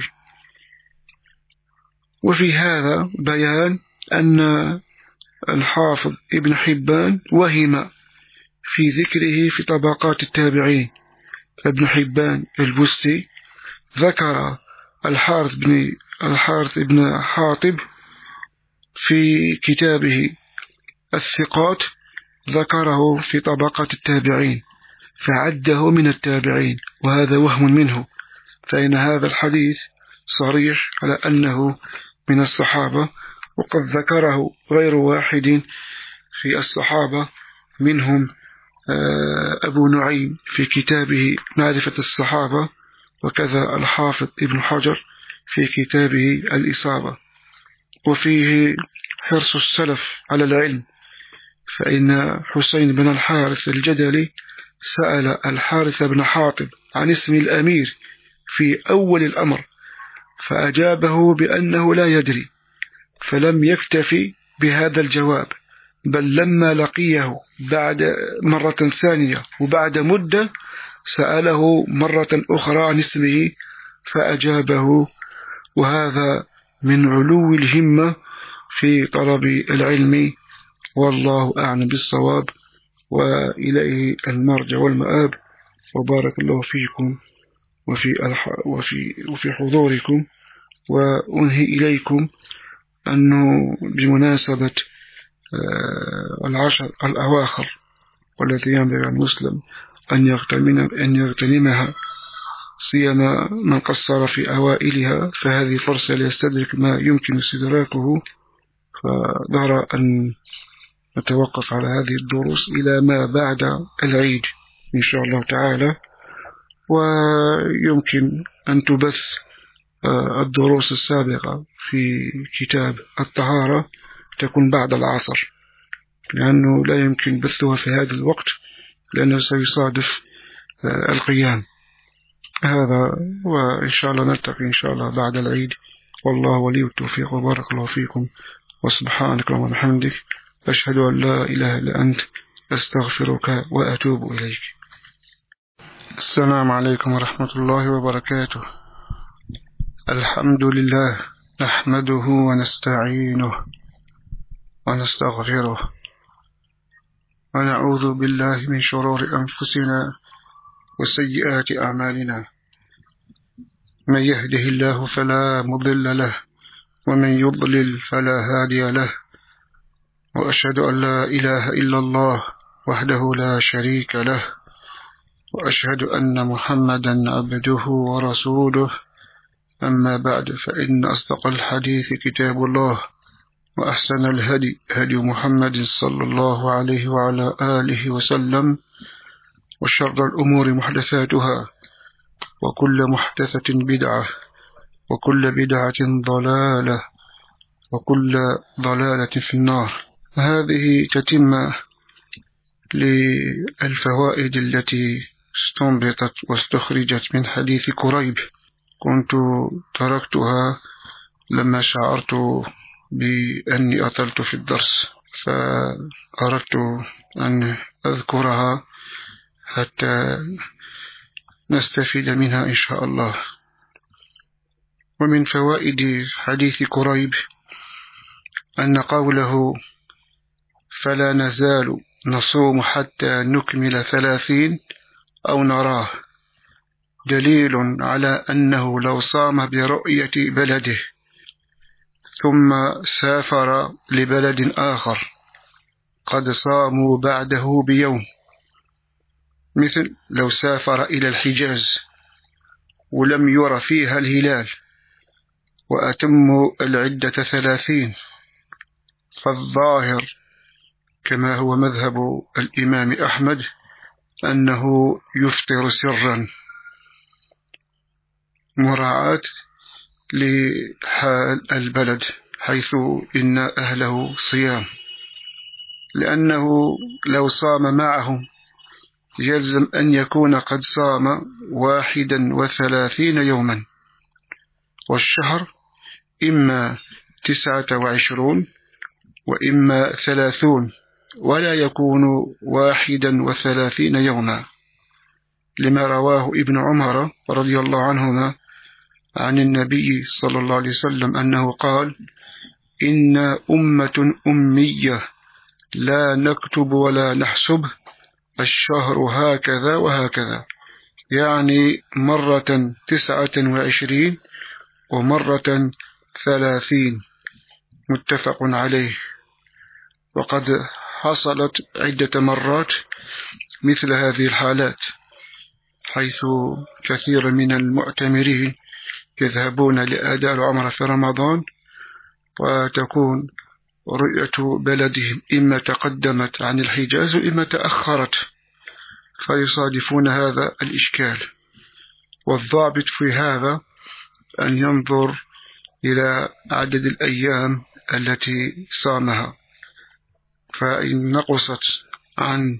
وفي هذا بيان أن الحافظ ابن حبان وهم في ذكره في طبقات التابعين، فابن حبان البستي ذكر الحارث بن حاطب في كتابه الثقات، ذكره في طبقات التابعين فعده من التابعين، وهذا وهم منه، فإن هذا الحديث صريح على أنه من الصحابة، وقد ذكره غير واحد في الصحابة، منهم أبو نعيم في كتابه معرفة الصحابة، وكذا الحافظ ابن حجر في كتابه الإصابة. وفيه حرص السلف على العلم، فإن حسين بن الحارث الجدلي سأل الحارث بن حاطب عن اسم الأمير في أول الأمر، فأجابه بأنه لا يدري، فلم يكتفي بهذا الجواب، بل لما لقيه بعد مرة ثانية وبعد مدة سأله مرة أخرى عن اسمه فأجابه. وهذا من علو الهمة في طلب العلم، والله أعلم بالصواب، وإليه المرجع والمآب. وبارك الله فيكم وفي حضوركم. وأنهي إليكم أنه بمناسبة العشر الأواخر والتي ينبغي المسلم أن يغتنمها، سيما من قصر في أوائلها، فهذه فرصة ليستدرك ما يمكن استدراكه، فنرى أن نتوقف على هذه الدروس إلى ما بعد العيد إن شاء الله تعالى. ويمكن أن تبث الدروس السابقة في كتاب الطهارة تكون بعد العصر، لأنه لا يمكن بثها في هذا الوقت لأنه سيصادف القيام هذا. وإن شاء الله نلتقي إن شاء الله بعد العيد، والله ولي التوفيق، وبارك الله فيكم، وسبحانك اللهم وبحمدك، أشهد أن لا إله إلا أنت، أستغفرك وأتوب إليك. السلام عليكم ورحمة الله وبركاته. الحمد لله، نحمده ونستعينه ونستغفره، ونعوذ بالله من شرور أنفسنا وسيئات أعمالنا، من يهده الله فلا مضل له، ومن يضلل فلا هادي له، وأشهد أن لا إله إلا الله وحده لا شريك له، وأشهد أن محمدا عبده ورسوله. أما بعد، فإن أصدق الحديث كتاب الله، وأحسن الهدي هدي محمد صلى الله عليه وعلى آله وسلم، وشر الأمور محدثاتها، وكل محدثة بدعة، وكل بدعة ضلالة، وكل ضلالة في النار. هذه تتم للفوائد التي استنبطت واستخرجت من حديث كريب، كنت تركتها لما شعرت بأني أطلت في الدرس، فأردت أن أذكرها حتى نستفيد منها إن شاء الله. ومن فوائد حديث كريب أن قوله فلا نزال نصوم حتى نكمل 30 أو نراه دليل على أنه لو صام برؤية بلده ثم سافر لبلد آخر قد صاموا بعده بيوم، مثل لو سافر إلى الحجاز ولم ير فيها الهلال، وأتموا العدة 30. فالظاهر كما هو مذهب الإمام أحمد أنه يفطر سرا مراعاة لحال البلد حيث إن أهله صيام، لأنه لو صام معهم يلزم أن يكون قد صام 31 يوما، والشهر إما 29 وإما 30، ولا يكون 31 يوما، لما رواه ابن عمر رضي الله عنهما عن النبي صلى الله عليه وسلم أنه قال: إن أمة أمية لا نكتب ولا نحسب، الشهر هكذا وهكذا، يعني مرة 29 ومرة 30، متفق عليه. وقد حصلت عدة مرات مثل هذه الحالات، حيث كثير من المعتمرين يذهبون لأداء العمرة في رمضان، وتكون رؤية بلدهم إما تقدمت عن الحجاز وإما تأخرت، فيصادفون هذا الإشكال. والضابط في هذا أن ينظر إلى عدد الأيام التي صامها، فإن نقصت عن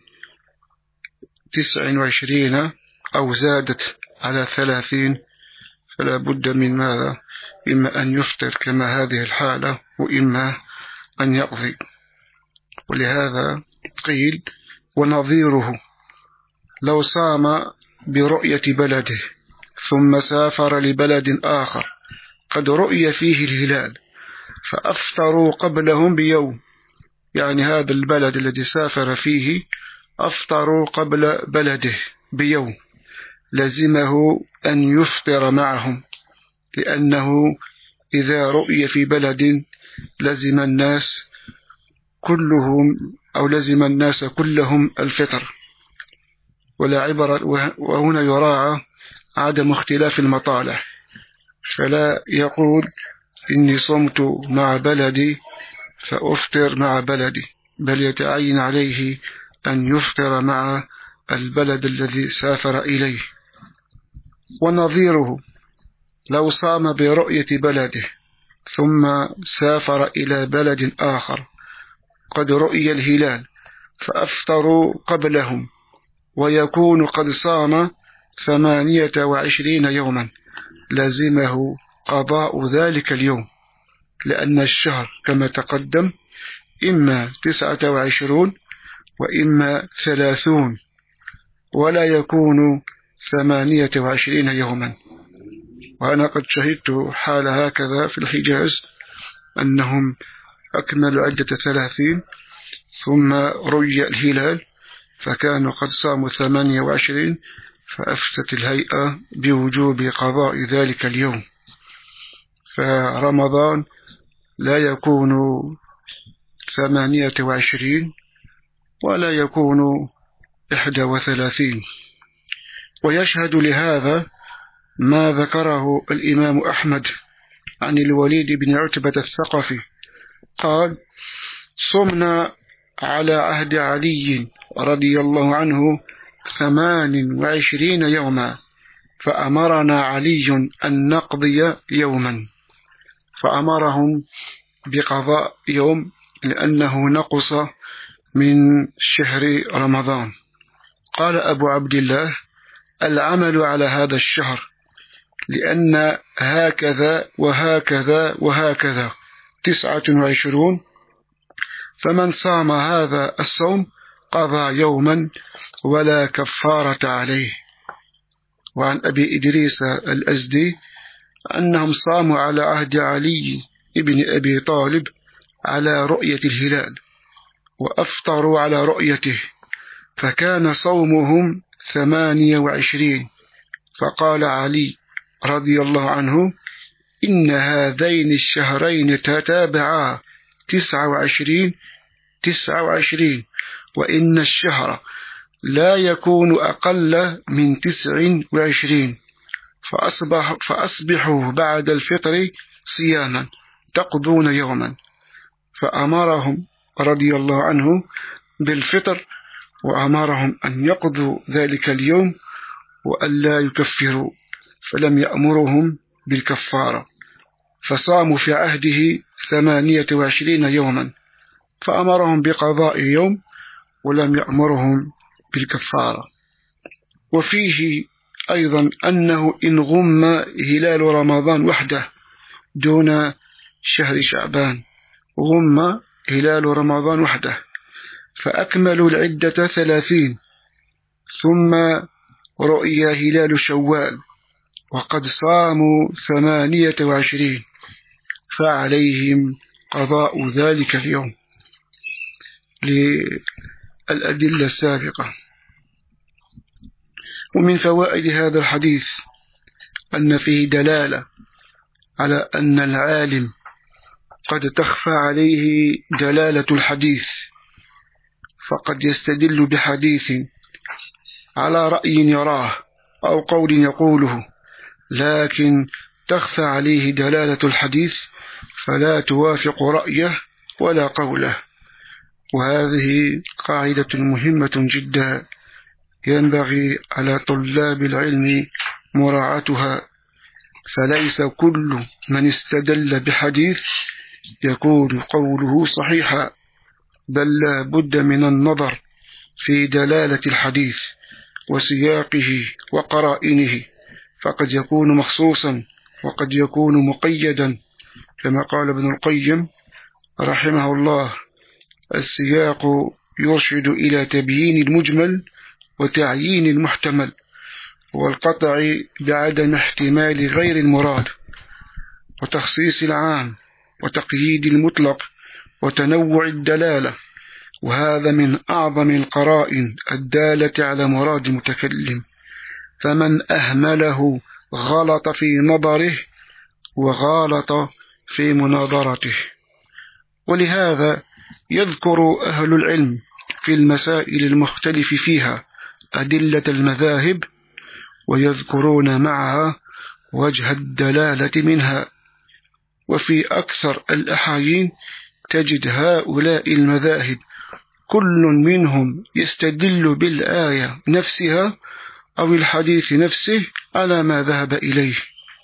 29 أو زادت على 30 فلا بد من ماذا؟ إما أن يفطر كما هذه الحالة، وإما أن يقضي. ولهذا قيل: ونظيره لو صام برؤية بلده ثم سافر لبلد آخر قد رؤي فيه الهلال فأفطروا قبلهم بيوم، يعني هذا البلد الذي سافر فيه أفطروا قبل بلده بيوم، لزمه أن يفطر معهم، لأنه إذا رؤي في بلد لزم الناس كلهم أو لزم الناس كلهم الفطر، ولا عبرة. وهنا يراعى عدم اختلاف المطالع، فلا يقول إني صمت مع بلدي فأفطر مع بلدي، بل يتعين عليه أن يفطر مع البلد الذي سافر إليه. ونظيره لو صام برؤية بلده ثم سافر إلى بلد آخر قد رؤي الهلال فأفطروا قبلهم، ويكون قد صام 28 يوما، لازمه قضاء ذلك اليوم، لأن الشهر كما تقدم إما 29 وإما 30، ولا يكون 28 يوما. وأنا قد شهدت حال هكذا في الحجاز، أنهم أكملوا عدة 30 ثم رؤي الهلال فكانوا قد صاموا 28، فأفتت الهيئة بوجوب قضاء ذلك اليوم. فرمضان لا يكون 28 ولا يكون 31. ويشهد لهذا ما ذكره الإمام أحمد عن الوليد بن عتبة الثقفي قال: صمنا على عهد علي رضي الله عنه 28 يوما، فأمرنا علي أن نقضي يوما، فأمرهم بقضاء يوم لأنه نقص من شهر رمضان. قال أبو عبد الله: العمل على هذا الشهر، لأن هكذا وهكذا وهكذا 29، فمن صام هذا الصوم قضى يوما ولا كفارة عليه. وعن أبي إدريس الأزدي أنهم صاموا على عهد علي ابن أبي طالب على رؤية الهلال، وأفطروا على رؤيته، فكان صومهم 28. فقال علي رضي الله عنه: إن هذين الشهرين تتابعا 29، وإن الشهر لا يكون أقل من 29. فأصبحوا بعد الفطر صياما تقضون يوما، فأمرهم رضي الله عنه بالفطر، وأمرهم أن يقضوا ذلك اليوم وألا يكفروا، فلم يأمرهم بالكفارة، فصاموا في عهده 28 يوما، فأمرهم بقضاء يوم ولم يأمرهم بالكفارة. وفيه أيضا أنه إن غم هلال رمضان وحده دون شهر شعبان، غم هلال رمضان وحده فأكملوا العدة 30، ثم رؤي هلال شوال وقد صاموا 28، فعليهم قضاء ذلك اليوم للأدلة السابقة. ومن فوائد هذا الحديث أن فيه دلالة على أن العالم قد تخفى عليه دلالة الحديث، فقد يستدل بحديث على رأي يراه أو قول يقوله، لكن تخفى عليه دلالة الحديث فلا توافق رأيه ولا قوله. وهذه قاعدة مهمة جدا ينبغي على طلاب العلم مراعاتها، فليس كل من استدل بحديث يكون قوله صحيحا، بل لا بد من النظر في دلالة الحديث وسياقه وقرائنه، فقد يكون مخصوصا وقد يكون مقيدا، كما قال ابن القيم رحمه الله: السياق يرشد إلى تبيين المجمل وتعيين المحتمل، والقطع بعدم احتمال غير المراد، وتخصيص العام وتقييد المطلق وتنوع الدلالة. وهذا من أعظم القرائن الدالة على مراد المتكلم، فمن أهمله غلط في نظره وغلط في مناظرته. ولهذا يذكر أهل العلم في المسائل المختلف فيها أدلة المذاهب، ويذكرون معها وجه الدلالة منها. وفي أكثر الأحايين تجد هؤلاء المذاهب كل منهم يستدل بالآية نفسها أو الحديث نفسه على ما ذهب إليه.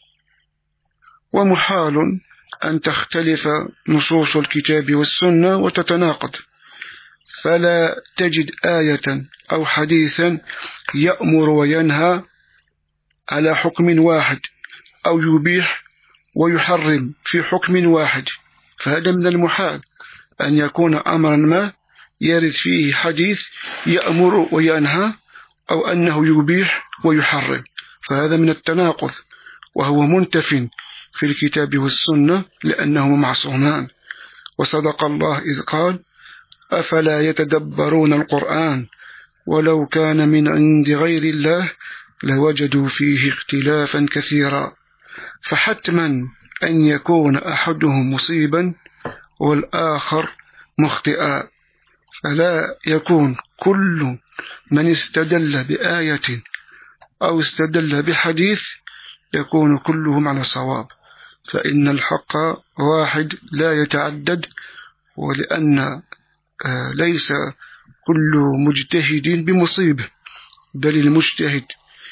ومحال أن تختلف نصوص الكتاب والسنة وتتناقض، فلا تجد آية أو حديثا يأمر وينهى على حكم واحد، أو يبيح ويحرم في حكم واحد، فهذا من المحال أن يكون أمرا ما يرد فيه حديث يأمر وينهى، أو أنه يبيح ويحرم، فهذا من التناقض، وهو منتف في الكتاب والسنة لأنهما معصومان. وصدق الله إذ قال: أفلا يتدبرون القرآن ولو كان من عند غير الله لوجدوا فيه اختلافا كثيرا. فحتما أن يكون أحدهم مصيبا والآخر مخطئا، فلا يكون كل من استدل بآية أو استدل بحديث يكون كلهم على صواب، فإن الحق واحد لا يتعدد، ولأن ليس كل مجتهد بمصيب، بل المجتهد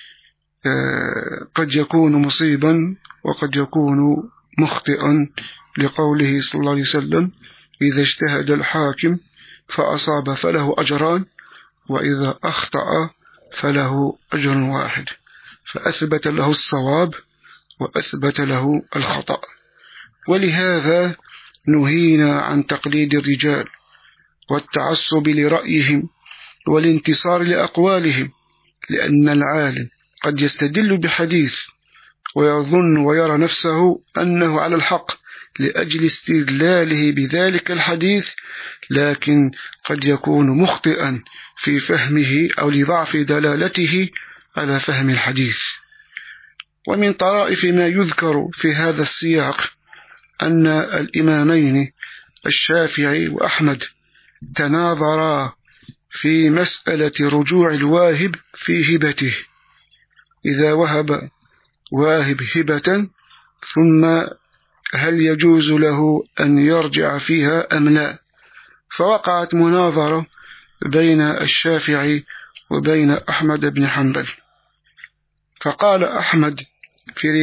قد يكون مصيبا وقد يكون مخطئا، لقوله صلى الله عليه وسلم: إذا اجتهد الحاكم فأصاب فله أجران، وإذا أخطأ فله أجر واحد، فأثبت له الصواب وأثبت له الخطأ. ولهذا نهينا عن تقليد الرجال والتعصب لرأيهم والانتصار لأقوالهم، لأن العالم قد يستدل بحديث ويظن ويرى نفسه أنه على الحق لأجل استدلاله بذلك الحديث، لكن قد يكون مخطئا في فهمه أو لضعف دلالته على فهم الحديث. ومن طرائف ما يذكر في هذا السياق أن الإمامين الشافعي وأحمد تناظرا في مسألة رجوع الواهب في هبته، إذا وهب الواهب هبة، ثم هل يجوز له أن يرجع فيها أم لا؟ فوقعت مناظرة بين الشافعي وبين أحمد بن حنبل. فقال أحمد في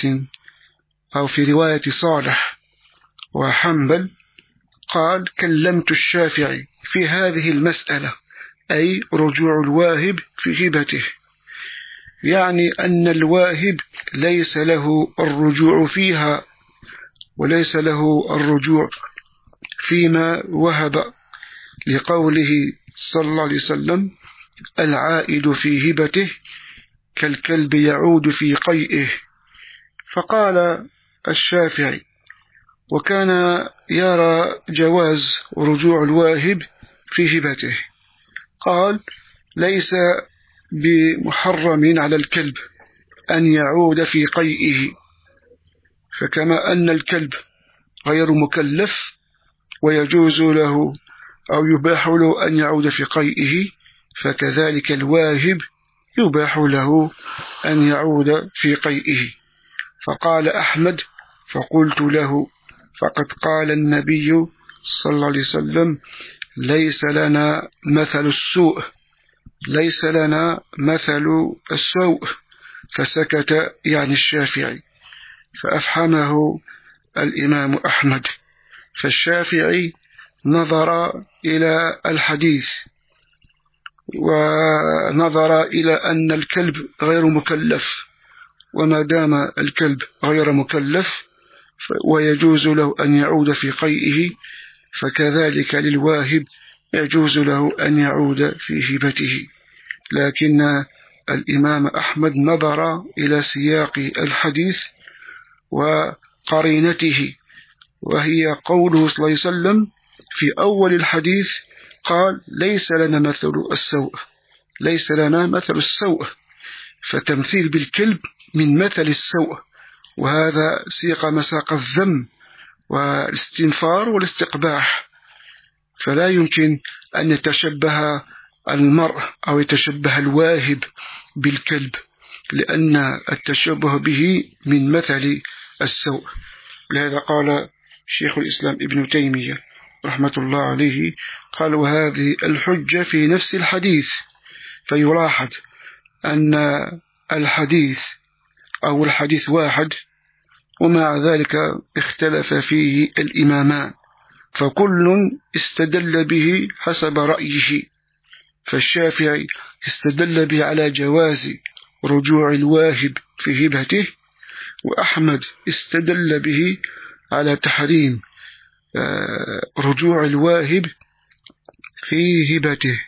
رواية صالح وحنبل، قال: كلمت الشافعي في هذه المسألة، أي رجوع الواهب في هبته، يعني أن الواهب ليس له الرجوع فيها، وليس له الرجوع فيما وهب، لقوله صلى الله عليه وسلم: العائد في هبته كالكلب يعود في قيئه. فقال الشافعي: وكان يرى جواز رجوع الواهب في هبته، قال: ليس بمحرم على الكلب أن يعود في قيئه، فكما أن الكلب غير مكلف ويجوز له أو يباح له أن يعود في قيئه، فكذلك الواهب يباح له أن يعود في قيئه. فقال أحمد: فقلت له: فقد قال النبي صلى الله عليه وسلم: ليس لنا مثل السوء، ليس لنا مثل السوء. فسكت يعني الشافعي، فأفحمه الإمام أحمد. فالشافعي نظر إلى الحديث، ونظر إلى أن الكلب غير مكلف، وما دام الكلب غير مكلف ويجوز له أن يعود في قيئه، فكذلك للواهب يجوز له أن يعود في هبته. لكن الإمام أحمد نظر إلى سياق الحديث وقرينته، وهي قوله صلى الله عليه وسلم في أول الحديث، قال: ليس لنا مثل السوء، ليس لنا مثل السوء، فتمثيل بالكلب من مثل السوء، وهذا سيق مساق الذم والاستنفار والاستقباح، فلا يمكن أن يتشبه المرء أو يتشبه الواهب بالكلب، لأن التشبه به من مثل السوء. لهذا قال شيخ الإسلام ابن تيمية رحمة الله عليه، قال: وهذه الحجة في نفس الحديث. فيلاحظ أن الحديث واحد، ومع ذلك اختلف فيه الإمامان، فكل استدل به حسب رأيه. فالشافعي استدل به على جواز رجوع الواهب في هبته، وأحمد استدل به على تحريم رجوع الواهب في هبته.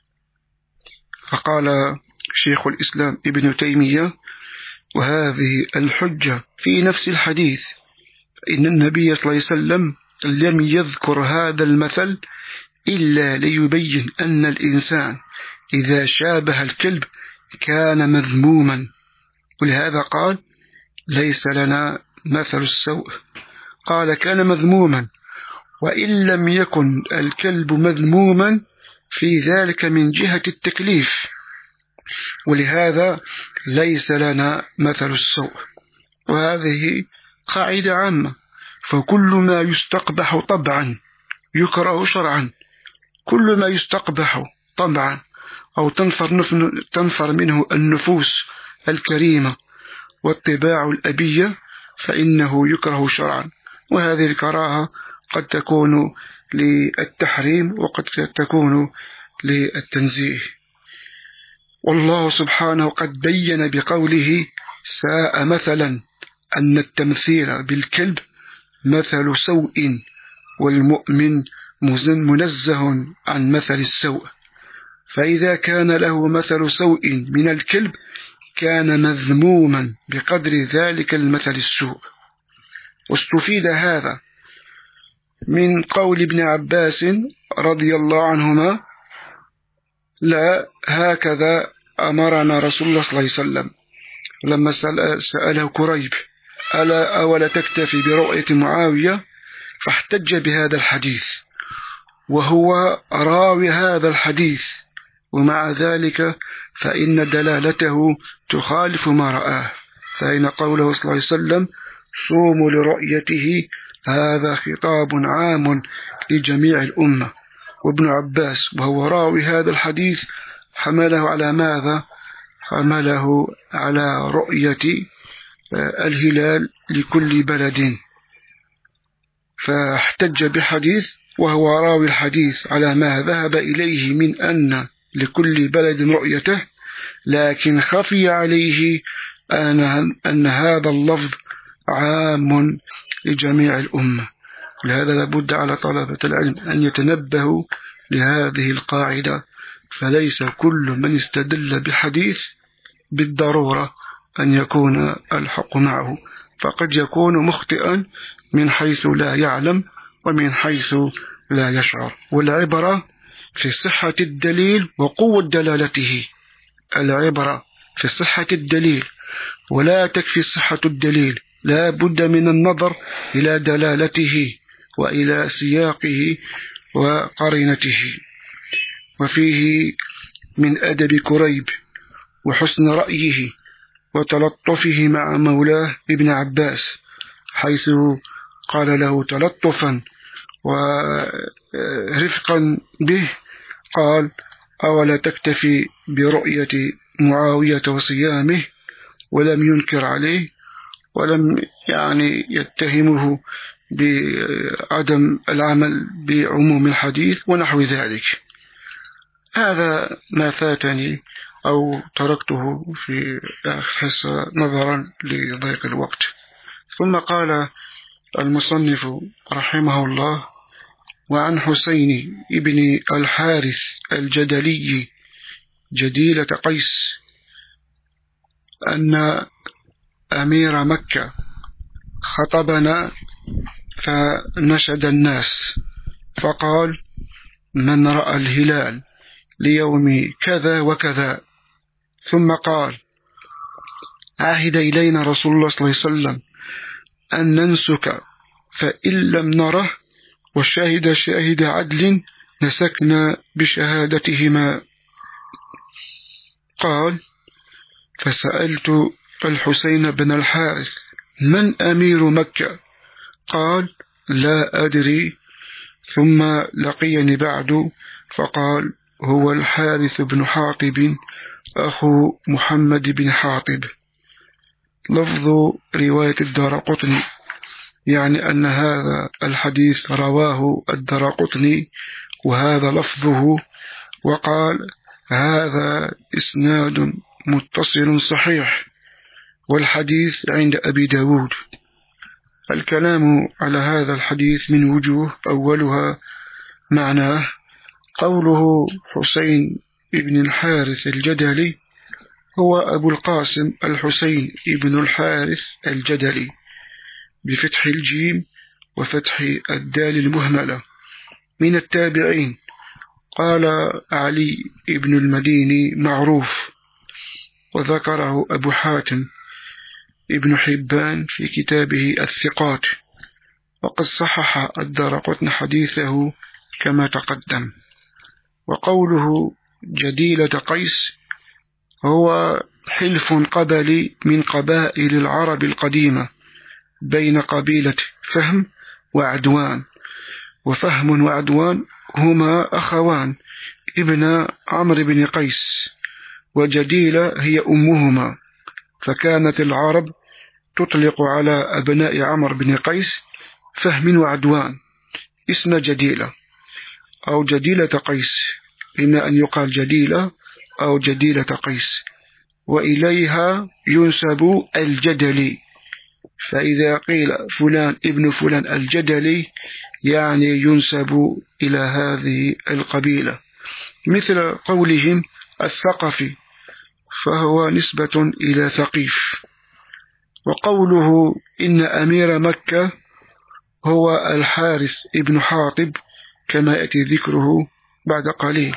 فقال شيخ الإسلام ابن تيمية: وهذه الحجة في نفس الحديث، إن النبي صلى الله عليه وسلم لم يذكر هذا المثل إلا ليبين أن الإنسان إذا شابه الكلب كان مذموما، ولهذا قال: ليس لنا مثل السوء. قال: كان مذموما، وإن لم يكن الكلب مذموما في ذلك من جهة التكليف، ولهذا ليس لنا مثل السوء. وهذه قاعدة عامة، فكل ما يستقبح طبعا يكره شرعا، كل ما يستقبح طبعا أو تنفر منه النفوس الكريمة والطباع الأبية فإنه يكره شرعا. وهذه الكراهة قد تكون للتحريم وقد تكون للتنزيه. والله سبحانه قد بين بقوله: ساء مثلا، أن التمثيل بالكلب مثل سوء، والمؤمن منزه عن مثل السوء، فإذا كان له مثل سوء من الكلب كان مذموما بقدر ذلك المثل السوء. واستفيد هذا من قول ابن عباس رضي الله عنهما: لا هكذا أمرنا رسول الله صلى الله عليه وسلم، لما سأله كريب: ألا أولا تكتفي برؤية معاوية؟ فاحتج بهذا الحديث، وهو راوي هذا الحديث، ومع ذلك فإن دلالته تخالف ما رآه. فإن قوله صلى الله عليه وسلم صوموا لرؤيته هذا خطاب عام لجميع الأمة. وابن عباس وهو راوي هذا الحديث حمله على ماذا؟ حمله على رؤية الهلال لكل بلد، فاحتج بحديث وهو راوي الحديث على ما ذهب إليه من أن لكل بلد رؤيته، لكن خفي عليه أن هذا اللفظ عام لجميع الأمة. لهذا لابد على طلبة العلم أن يتنبهوا لهذه القاعدة، فليس كل من استدل بحديث بالضرورة أن يكون الحق معه، فقد يكون مخطئا من حيث لا يعلم ومن حيث لا يشعر. والعبرة في صحة الدليل وقوة دلالته، العبرة في صحة الدليل، ولا تكفي صحة الدليل، لا بد من النظر إلى دلالته وإلى سياقه وقرينته. وفيه من أدب كريب وحسن رأيه وتلطفه مع مولاه ابن عباس، حيث قال له تلطفا ورفقا به، قال أولا تكتفي برؤية معاوية وصيامه، ولم ينكر عليه ولم يتهمه بعدم العمل بعموم الحديث ونحو ذلك. هذا ما فاتني أو تركته في آخر حصة نظرا لضيق الوقت. ثم قال المصنف رحمه الله: وعن حسين ابن الحارث الجدلي جديلة قيس أن أمير مكة خطبنا فنشد الناس فقال: من رأى الهلال ليوم كذا وكذا، ثم قال: عهد إلينا رسول الله صلى الله عليه وسلم أن ننسك، فإن لم نره وشاهد شاهد عدل نسكنا بشهادتهما. قال: فسألت الحسين بن الحارث: من أمير مكة؟ قال: لا أدري. ثم لقيني بعد فقال: هو الحارث بن حاطب أخو محمد بن حاطب. لفظ رواية الدارقطني، يعني أن هذا الحديث رواه الدارقطني وهذا لفظه، وقال: هذا إسناد متصل صحيح، والحديث عند أبي داود. الكلام على هذا الحديث من وجوه، أولها معناه. قوله حسين ابن الحارث الجدلي هو أبو القاسم الحسين ابن الحارث الجدلي بفتح الجيم وفتح الدال المهملة، من التابعين. قال علي ابن المديني معروف، وذكره أبو حاتم ابن حبان في كتابه الثقات، وقد صحح الدارقطني حديثه كما تقدم. وقوله جديلة قيس هو حلف قبلي من قبائل العرب القديمة بين قبيلة فهم وعدوان، وفهم وعدوان هما أخوان ابن عمرو بن قيس، وجديلة هي أمهما، فكانت العرب تطلق على أبناء عمرو بن قيس فهم وعدوان اسم جديلة أو جديلة قيس، إما أن يقال جديلة أو جديلة قيس، وإليها ينسب الجدلي. فإذا قيل فلان ابن فلان الجدلي يعني ينسب إلى هذه القبيلة، مثل قولهم الثقفي فهو نسبة إلى ثقيف. وقوله إن أمير مكة هو الحارث ابن حاطب كما يأتي ذكره بعد قليل.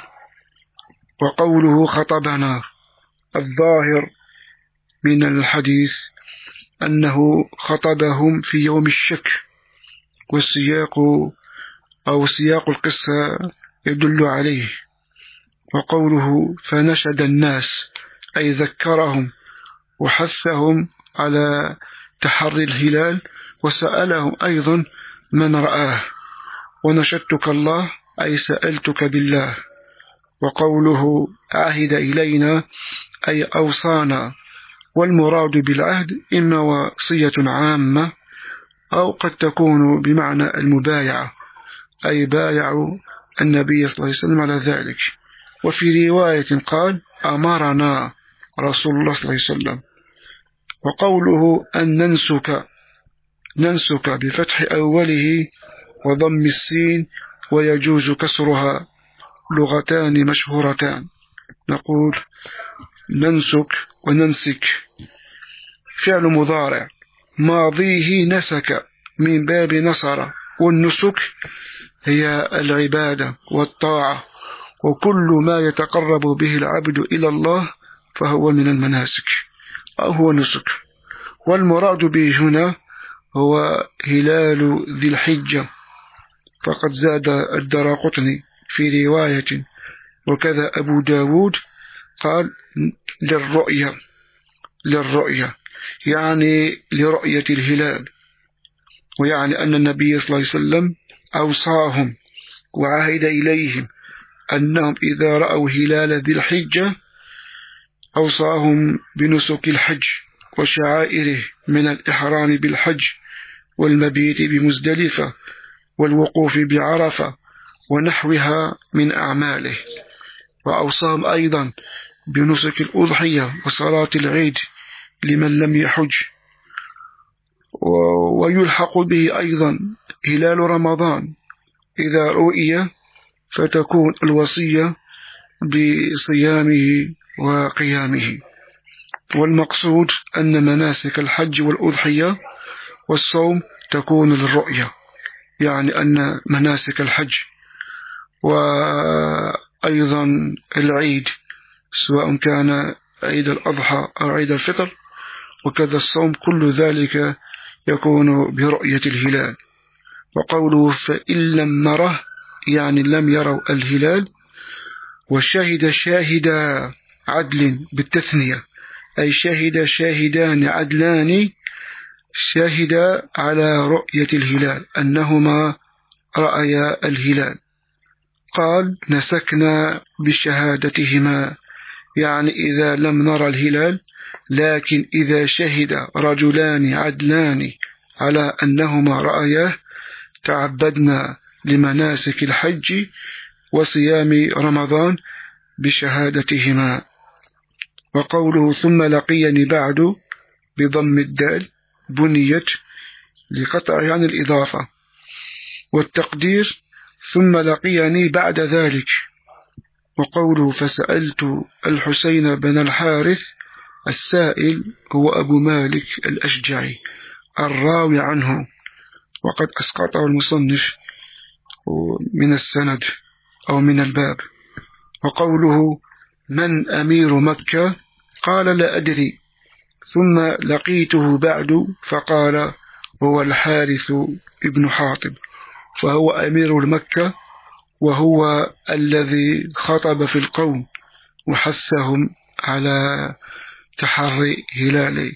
وقوله خطبنا، الظاهر من الحديث أنه خطبهم في يوم الشك، والسياق أو سياق القصة يدل عليه. وقوله فنشد الناس أي ذكرهم وحثهم على تحري الهلال، وسألهم أيضا من رآه. ونشدتك الله أي سألتك بالله. وقوله عهد إلينا أي أوصانا، والمراد بالعهد إما وصية عامة أو قد تكون بمعنى المبايعة، أي بايعوا النبي صلى الله عليه وسلم على ذلك. وفي رواية قال أمرنا رسول الله صلى الله عليه وسلم. وقوله أن ننسك بفتح أوله وضم السين ويجوز كسرها، لغتان مشهورتان. نقول ننسك وننسك، فعل مضارع ماضيه نسك من باب نصر، والنسك هي العبادة والطاعة، وكل ما يتقرب به العبد إلى الله فهو من المناسك أو هو نسك. والمراد به هنا هو هلال ذي الحجة، فقد زاد الدراقطني في رواية وكذا أبو داود قال للرؤية يعني لرؤية الهلال، ويعني أن النبي صلى الله عليه وسلم أوصاهم وعهد إليهم أنهم إذا رأوا هلال ذي الحجة أوصاهم بنسك الحج وشعائره من الإحرام بالحج والمبيت بمزدلفة والوقوف بعرفة ونحوها من أعماله. وأوصاهم أيضا بنسك الأضحية وصلاة العيد لمن لم يحج. ويلحق به أيضا هلال رمضان إذا رؤي، فتكون الوصية بصيامه وقيامه. والمقصود أن مناسك الحج والأضحية والصوم تكون للرؤية، يعني أن مناسك الحج وأيضا العيد سواء كان عيد الأضحى أو عيد الفطر وكذا الصوم، كل ذلك يكون برؤية الهلال. وقوله فإن لم نره يعني لم يروا الهلال. وشهد شاهدا عدل بالتثنية، أي شهد شاهدان عدلان شهد على رؤية الهلال أنهما رأيا الهلال. قال نسكنا بشهادتهما، يعني إذا لم نرى الهلال، لكن إذا شهد رجلان عدلان على أنهما رأياه تعبدنا لمناسك الحج وصيام رمضان بشهادتهما. وقوله ثم لقيني بعد بضم الدال بنيت لقطع عن الإضافة، والتقدير ثم لقيني بعد ذلك. وقوله فسألت الحسين بن الحارث، السائل هو أبو مالك الأشجعي الراوي عنه، وقد أسقطه المصنف من السند أو من الباب. وقوله من أمير مكة، قال لا أدري، ثم لقيته بعد فقال هو الحارث ابن حاطب، فهو أمير مكة، وهو الذي خطب في القوم وحثهم على تحري هلال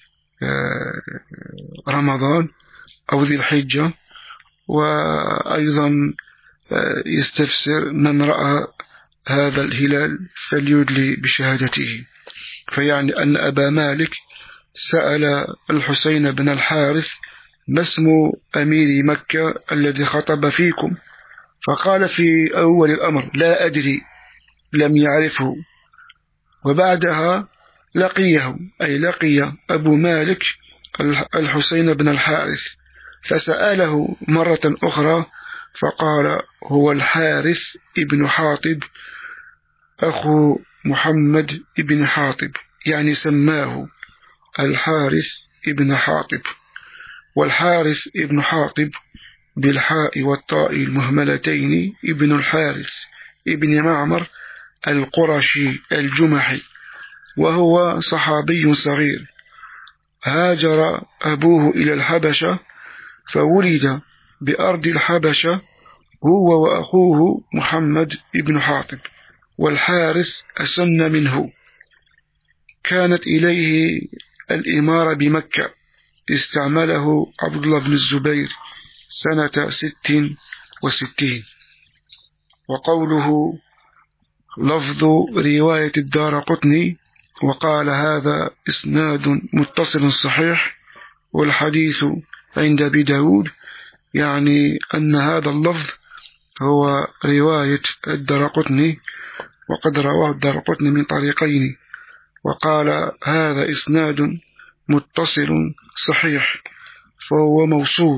رمضان أو ذي الحجة، وأيضا يستفسر من رأى هذا الهلال فليدلي بشهادته. فيعني أن أبا مالك سأل الحسين بن الحارث ما اسم أمير مكة الذي خطب فيكم، فقال في أول الأمر لا أدري، لم يعرفه. وبعدها لقيه، أي لقي أبو مالك الحسين بن الحارث فسأله مرة أخرى فقال هو الحارث ابن حاطب أخو محمد ابن حاطب، يعني سماه الحارث ابن حاطب. والحارث ابن حاطب بالحاء والطاء المهملتين ابن الحارث ابن معمر القرشي الجمحي، وهو صحابي صغير، هاجر أبوه إلى الحبشة فولد بأرض الحبشة هو وأخوه محمد ابن حاطب، والحارث أسن منه. كانت إليه الإمارة بمكة استعمله عبد الله بن الزبير سنة 66. وقوله لفظ رواية الدارقطني وقال هذا إسناد متصل صحيح والحديث عند أبي داود، يعني أن هذا اللفظ هو رواية الدارقطني، وقد رواه الدارقطني من طريقين، وقال هذا إسناد متصل صحيح، فهو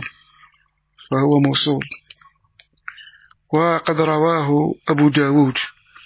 موصول. وقد رواه أبو داود،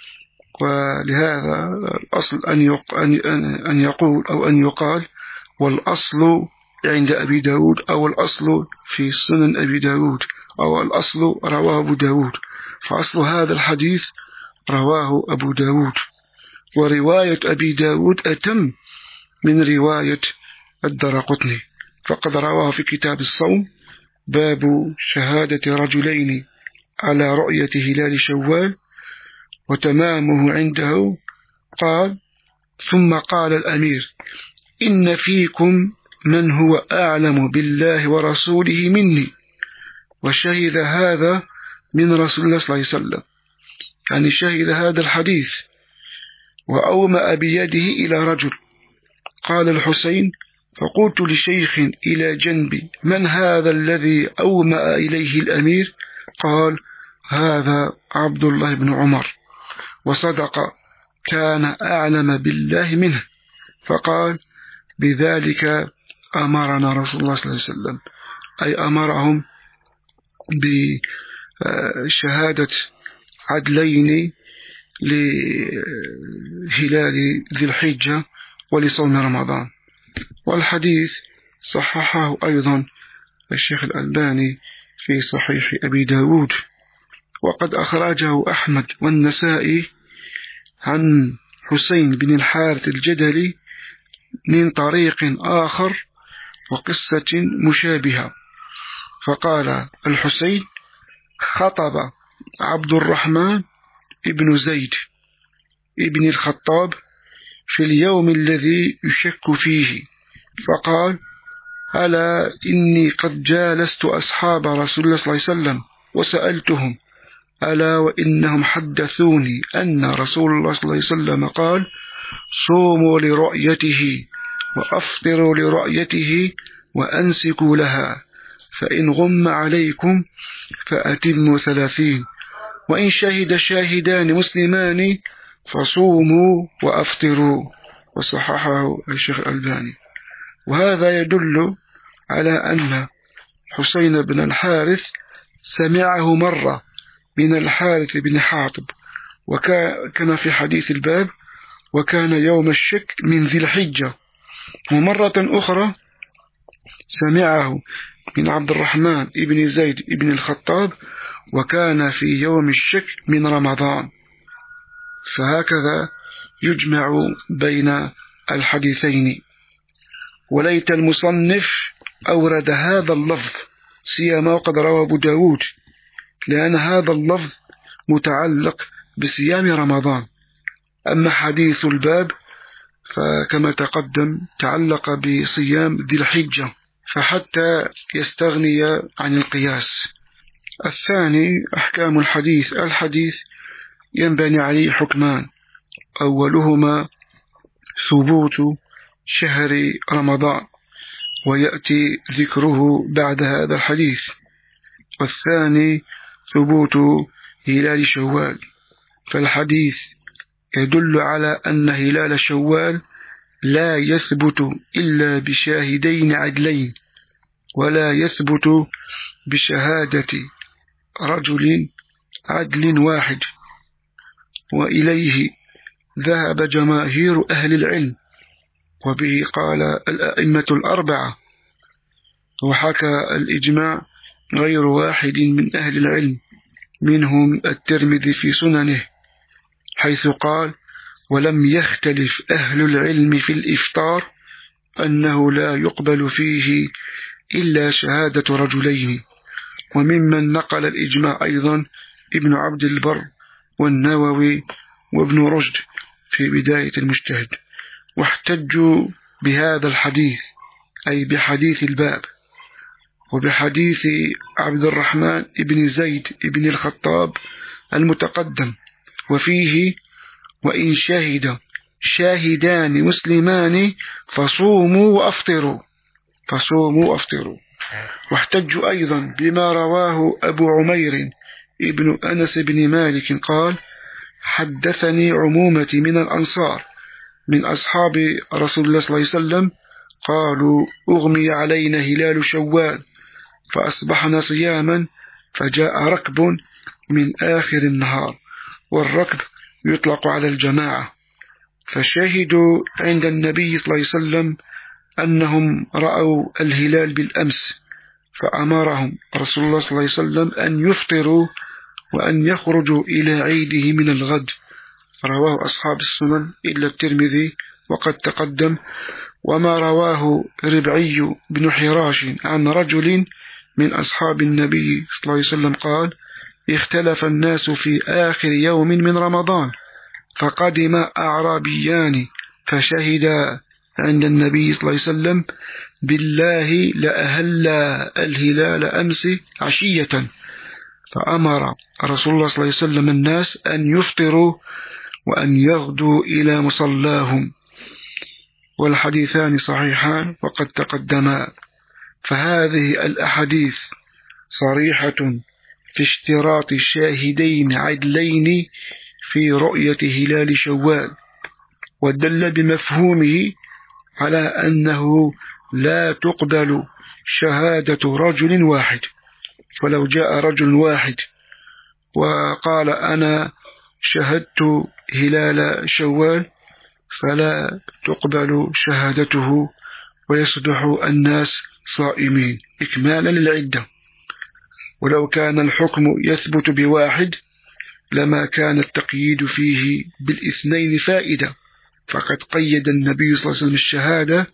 ولهذا الأصل أن يقول أو أن يقال والأصل عند أبي داود، أو الأصل في سنن أبي داود، أو الأصل رواه أبو داود، فأصل هذا الحديث رواه أبو داود، ورواية أبي داود أتم من رواية الدارقطني، فقد رواه في كتاب الصوم باب شهادة رجلين على رؤية هلال شوال، وتمامه عنده قال ثم قال الأمير إن فيكم من هو أعلم بالله ورسوله مني، وشهد هذا من رسول الله صلى الله عليه وسلم، يعني شهد هذا الحديث. وأومأ بيده إلى رجل، قال الحسين فقلت لشيخ إلى جنبي من هذا الذي أومأ إليه الأمير؟ قال هذا عبد الله بن عمر، وصدق كان أعلم بالله منه. فقال بذلك أمرنا رسول الله صلى الله عليه وسلم، أي أمرهم بشهادة عدلين لهلال ذي الحجة ولصوم رمضان. والحديث صححه أيضا الشيخ الألباني في صحيح أبي داود، وقد أخرجه أحمد والنسائي عن حسين بن الحارث الجدلي من طريق آخر وقصة مشابهة. فقال الحسين خطب عبد الرحمن ابن زيد ابن الخطاب في اليوم الذي يشك فيه، فقال ألا إني قد جالست أصحاب رسول الله صلى الله عليه وسلم وسألتهم ألا وإنهم حدثوني أن رسول الله صلى الله عليه وسلم قال صوموا لرؤيته وأفطروا لرؤيته وأنسكوا لها، فإن غم عليكم فأتموا 30، وإن شهد شاهدان مسلمان فصوموا وأفطروا. وصححه الشيخ الألباني. وهذا يدل على أن حسين بن الحارث سمعه مرة من الحارث بن حاطب، وكما في حديث الباب وكان يوم الشك من ذي الحجة، ومرة أخرى سمعه من عبد الرحمن ابن زيد ابن الخطاب وكان في يوم الشك من رمضان، فهكذا يجمع بين الحديثين. وليت المصنف أورد هذا اللفظ سيما وقد روى أبو داود، لأن هذا اللفظ متعلق بصيام رمضان، أما حديث الباب فكما تقدم تعلق بصيام ذي الحجة، فحتى يستغني عن القياس. الثاني أحكام الحديث. الحديث ينبني عليه حكمان، أولهما ثبوت شهر رمضان ويأتي ذكره بعد هذا الحديث، والثاني ثبوت هلال شوال. فالحديث يدل على أن هلال شوال لا يثبت إلا بشاهدين عدلين، ولا يثبت بشهادة رجل عدل واحد، وإليه ذهب جماهير أهل العلم، وبه قال الأئمة الأربعة، وحكى الإجماع غير واحد من أهل العلم منهم الترمذي في سننه، حيث قال ولم يختلف أهل العلم في الإفطار أنه لا يقبل فيه إلا شهادة رجلين. وممن نقل الإجماع أيضا ابن عبد البر والنووي وابن رشد في بداية المجتهد، واحتجوا بهذا الحديث، أي بحديث الباب، وبحديث عبد الرحمن بن زيد بن الخطاب المتقدم، وفيه: وإن شهد شاهدان مسلمان فصوموا وأفطروا. واحتجوا أيضا بما رواه أبو عمير ابن أنس بن مالك قال: حدثني عمومة من الأنصار من أصحاب رسول الله صلى الله عليه وسلم قالوا: أغمي علينا هلال شوال فأصبحنا صياما، فجاء ركب من آخر النهار، والركب يطلق على الجماعة، فشهدوا عند النبي صلى الله عليه وسلم أنهم رأوا الهلال بالأمس، فأمرهم رسول الله صلى الله عليه وسلم أن يفطروا وأن يخرجوا إلى عيده من الغد. رواه أصحاب السنن إلا الترمذي وقد تقدم. وما رواه ربعي بن حراش عن رجل من أصحاب النبي صلى الله عليه وسلم قال: اختلف الناس في آخر يوم من رمضان، فقدم أعرابيان فشهدا عند النبي صلى الله عليه وسلم: بالله لأهل الهلال أمس عشية، فأمر رسول الله صلى الله عليه وسلم الناس أن يفطروا وأن يغدوا إلى مصلاهم. والحديثان صحيحان وقد تقدما. فهذه الأحاديث صريحة في اشتراط شاهدين عدلين في رؤية هلال شوال، ودل بمفهومه على أنه لا تقبل شهادة رجل واحد. فلو جاء رجل واحد وقال: أنا شهدت هلال شوال، فلا تقبل شهادته، ويصبح الناس صائمين إكمالا للعدة. ولو كان الحكم يثبت بواحد لما كان التقييد فيه بالاثنين فائدة، فقد قيد النبي صلى الله عليه وسلم الشهادة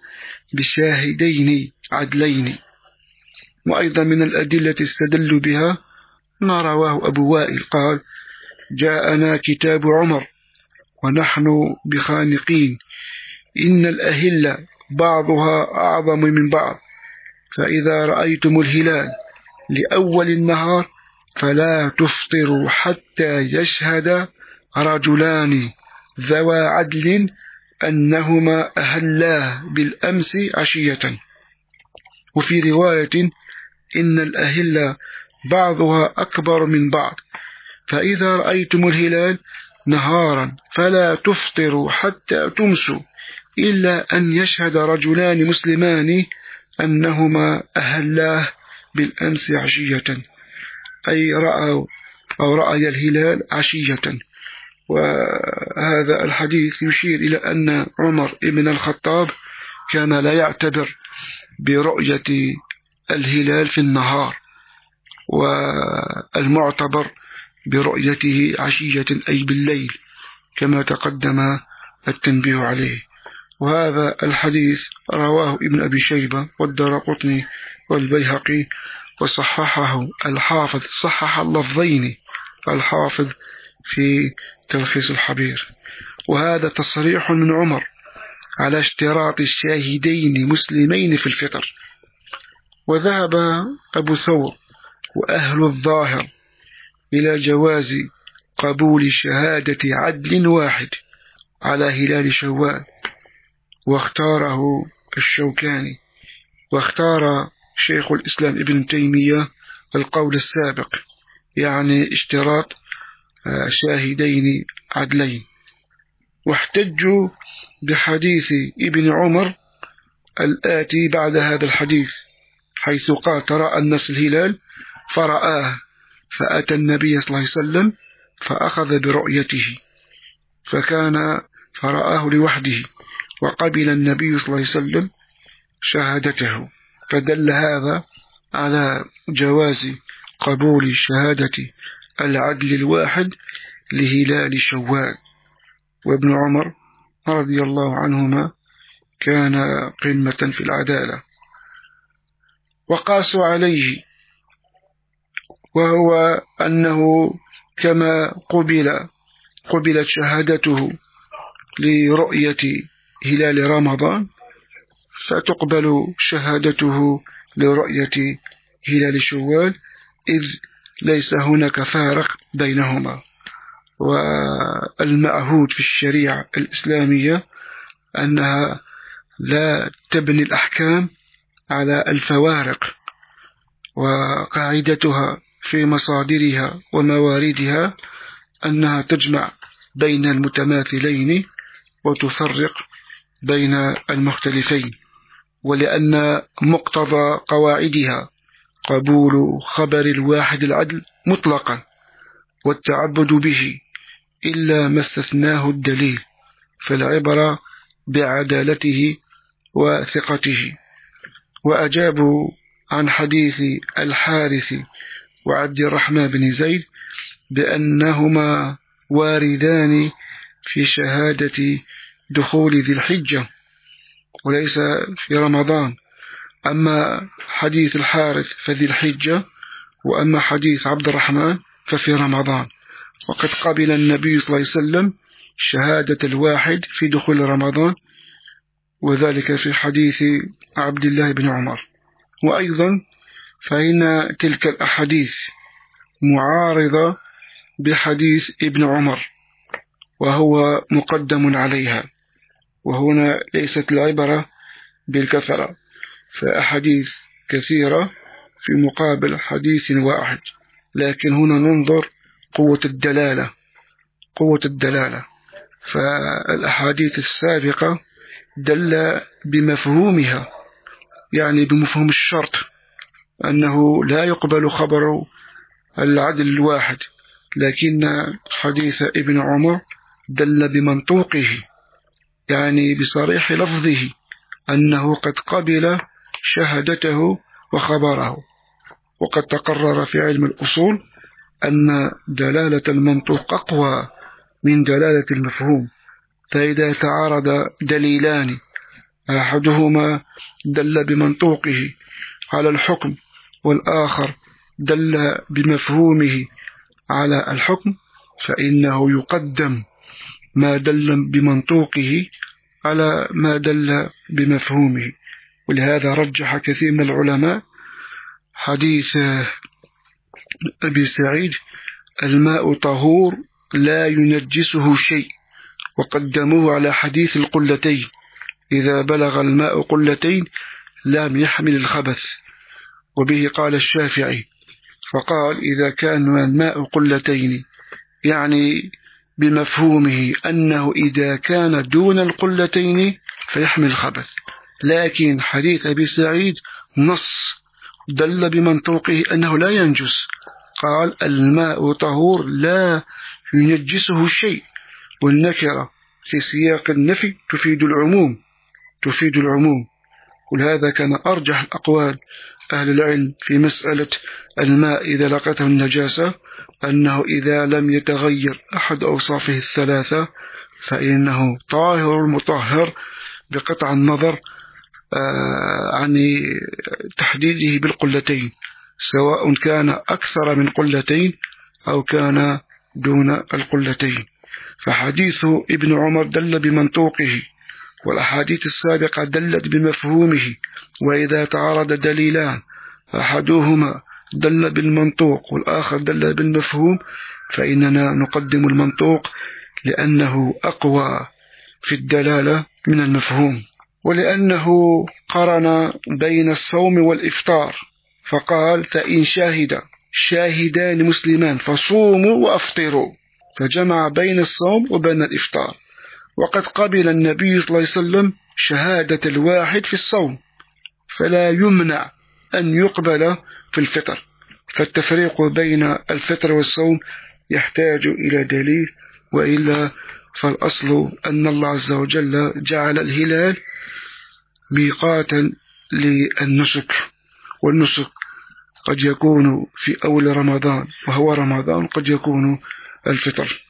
بشاهدين عدلين. وأيضا من الأدلة استدلوا بها ما رواه أبو وائل قال: جاءنا كتاب عمر ونحن بخانقين، إن الأهلة بعضها أعظم من بعض، فإذا رأيتم الهلال لأول النهار فلا تفطروا حتى يشهد رجلان ذوى عدل أنهما أهلاه بالأمس عشية. وفي رواية: إن الأهلة بعضها أكبر من بعض، فإذا رأيتم الهلال نهارا فلا تفطروا حتى تمسوا إلا أن يشهد رجلان مسلمان أنهما أهلاه بالأمس عشية، أي رأي الهلال عشية. وهذا الحديث يشير إلى أن عمر بن الخطاب كان لا يعتبر برؤية الهلال في النهار، والمعتبر برؤيته عشية أي بالليل، كما تقدم التنبيه عليه. وهذا الحديث رواه ابن أبي شيبة والدارقطني والبيهقي، وصححه الحافظ، صحح اللفظين الحافظ في تلخيص الحبير. وهذا تصريح من عمر على اشتراط الشاهدين مسلمين في الفطر. وذهب أبو ثور وأهل الظاهر إلى جواز قبول شهادة عدل واحد على هلال شوال، واختاره الشوكاني، واختار شيخ الإسلام ابن تيمية القول السابق، يعني اشتراط شاهدين عدلين. واحتجوا بحديث ابن عمر الآتي بعد هذا الحديث، حيث قال: ترى الناس الهلال فرآه، فأتى النبي صلى الله عليه وسلم فأخذ برؤيته، فرآه لوحده، وقبل النبي صلى الله عليه وسلم شهادته، فدل هذا على جواز قبول شهادة العدل الواحد لهلال شوال. وابن عمر رضي الله عنهما كان قمة في العدالة. وقاسوا عليه، وهو أنه كما قبلت شهادته لرؤية هلال رمضان، فتقبل شهادته لرؤية هلال شوال، إذ ليس هناك فارق بينهما. والمعهود في الشريعة الإسلامية أنها لا تبني الأحكام على الفوارق، وقاعدتها في مصادرها ومواردها أنها تجمع بين المتماثلين وتفرق بين المختلفين، ولأن مقتضى قواعدها قبول خبر الواحد العدل مطلقا والتعبد به إلا ما استثناه الدليل، فالعبرة بعدالته وثقته. وأجابوا عن حديث الحارث وعبد الرحمن بن زيد بأنهما واردان في شهادة دخول ذي الحجة وليس في رمضان، أما حديث الحارث فذي الحجة، وأما حديث عبد الرحمن ففي رمضان. وقد قبل النبي صلى الله عليه وسلم شهادة الواحد في دخول رمضان، وذلك في حديث عبد الله بن عمر. وأيضا فإن تلك الأحاديث معارضة بحديث ابن عمر وهو مقدم عليها، وهنا ليست العبرة بالكثرة، فأحاديث كثيرة في مقابل حديث واحد، لكن هنا ننظر قوة الدلالة. فالأحاديث السابقة دل بمفهومها، يعني بمفهوم الشرط أنه لا يقبل خبر العدل الواحد، لكن حديث ابن عمر دل بمنطوقه، يعني بصريح لفظه أنه قد قبل شهادته وخبره. وقد تقرر في علم الأصول أن دلالة المنطوق أقوى من دلالة المفهوم، فإذا تعارض دليلان أحدهما دل بمنطوقه على الحكم والآخر دل بمفهومه على الحكم، فإنه يقدم ما دل بمنطوقه على ما دل بمفهومه. ولهذا رجح كثير من العلماء حديث أبي سعيد الماء طهور لا ينجسه شيء، وقدموه على حديث القلتين إذا بلغ الماء قلتين لم يحمل الخبث، وبه قال الشافعي، فقال إذا كان الماء قلتين يعني بمفهومه أنه إذا كان دون القلتين فيحمل الخبث، لكن حديث أبي سعيد نص دل بمنطوقه أنه لا ينجس، قال الماء طهور لا ينجسه شيء، والنكرة في سياق النفي تفيد العموم. ولهذا كان أرجح الأقوال أهل العلم في مسألة الماء إذا لقته النجاسة أنه إذا لم يتغير أحد أوصافه الثلاثة فإنه طاهر مطهر بقطع النظر عن تحديده بالقلتين، سواء كان أكثر من قلتين أو كان دون القلتين. فحديث ابن عمر دل بمنطوقه، والأحاديث السابقة دلت بمفهومه، وإذا تعارض دليلان أحدهما دل بالمنطوق والآخر دل بالمفهوم فإننا نقدم المنطوق لأنه أقوى في الدلالة من المفهوم، ولأنه قرن بين الصوم والإفطار فقال فإن شاهدان مسلمان فصوموا وأفطروا، فجمع بين الصوم وبين الإفطار. وقد قبل النبي صلى الله عليه وسلم شهادة الواحد في الصوم، فلا يمنع أن يقبل في الفطر، فالتفريق بين الفطر والصوم يحتاج إلى دليل، وإلا فالأصل أن الله عز وجل جعل الهلال ميقاتا للنسك، والنسك قد يكون في أول رمضان وهو رمضان، قد يكون الفطر.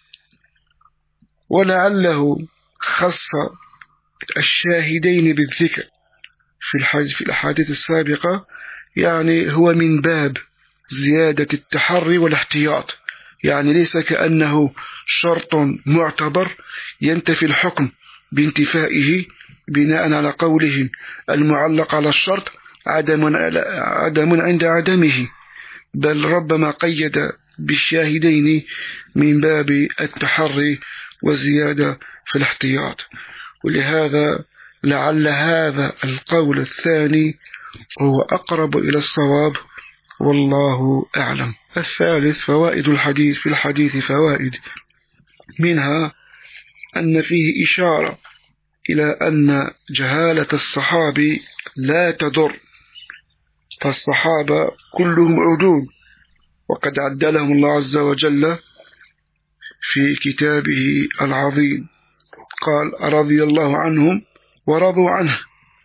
ولعله خص الشاهدين بالذكر في الأحاديث السابقة، يعني هو من باب زيادة التحري والاحتياط، يعني ليس كأنه شرط معتبر ينتفي الحكم بانتفائه، بناء على قولهم المعلق على الشرط عدم عند عدمه، بل ربما قيد بالشاهدين من باب التحري والزيادة في الاحتياط. ولهذا لعل هذا القول الثاني هو أقرب إلى الصواب، والله أعلم. الثالث فوائد الحديث. في الحديث فوائد، منها أن فيه إشارة إلى أن جهالة الصحابي لا تضر، فالصحابة كلهم عدول، وقد عدلهم الله عز وجل في كتابه العظيم، قال رضي الله عنهم ورضوا عنه.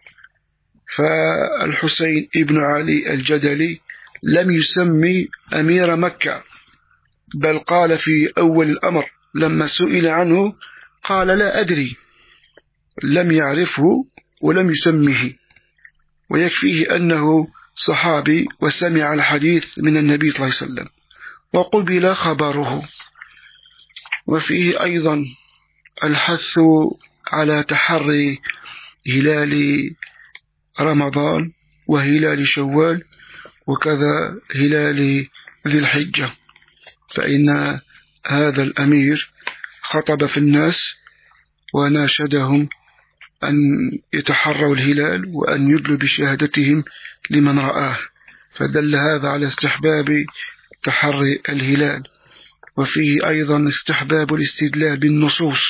فالحسين ابن علي الجدلي لم يسمي أمير مكة، بل قال في أول الأمر لما سئل عنه قال لا أدري، لم يعرفه ولم يسمه، ويكفيه أنه صحابي وسمع الحديث من النبي صلى الله عليه وسلم وقبل خبره. وفيه أيضا الحث على تحري هلال رمضان وهلال شوال وكذا هلال ذي الحجة، فإن هذا الأمير خطب في الناس وناشدهم أن يتحروا الهلال وأن يدلوا بشهادتهم لمن رآه، فدل هذا على استحباب تحري الهلال. وفيه أيضا استحباب الاستدلال بالنصوص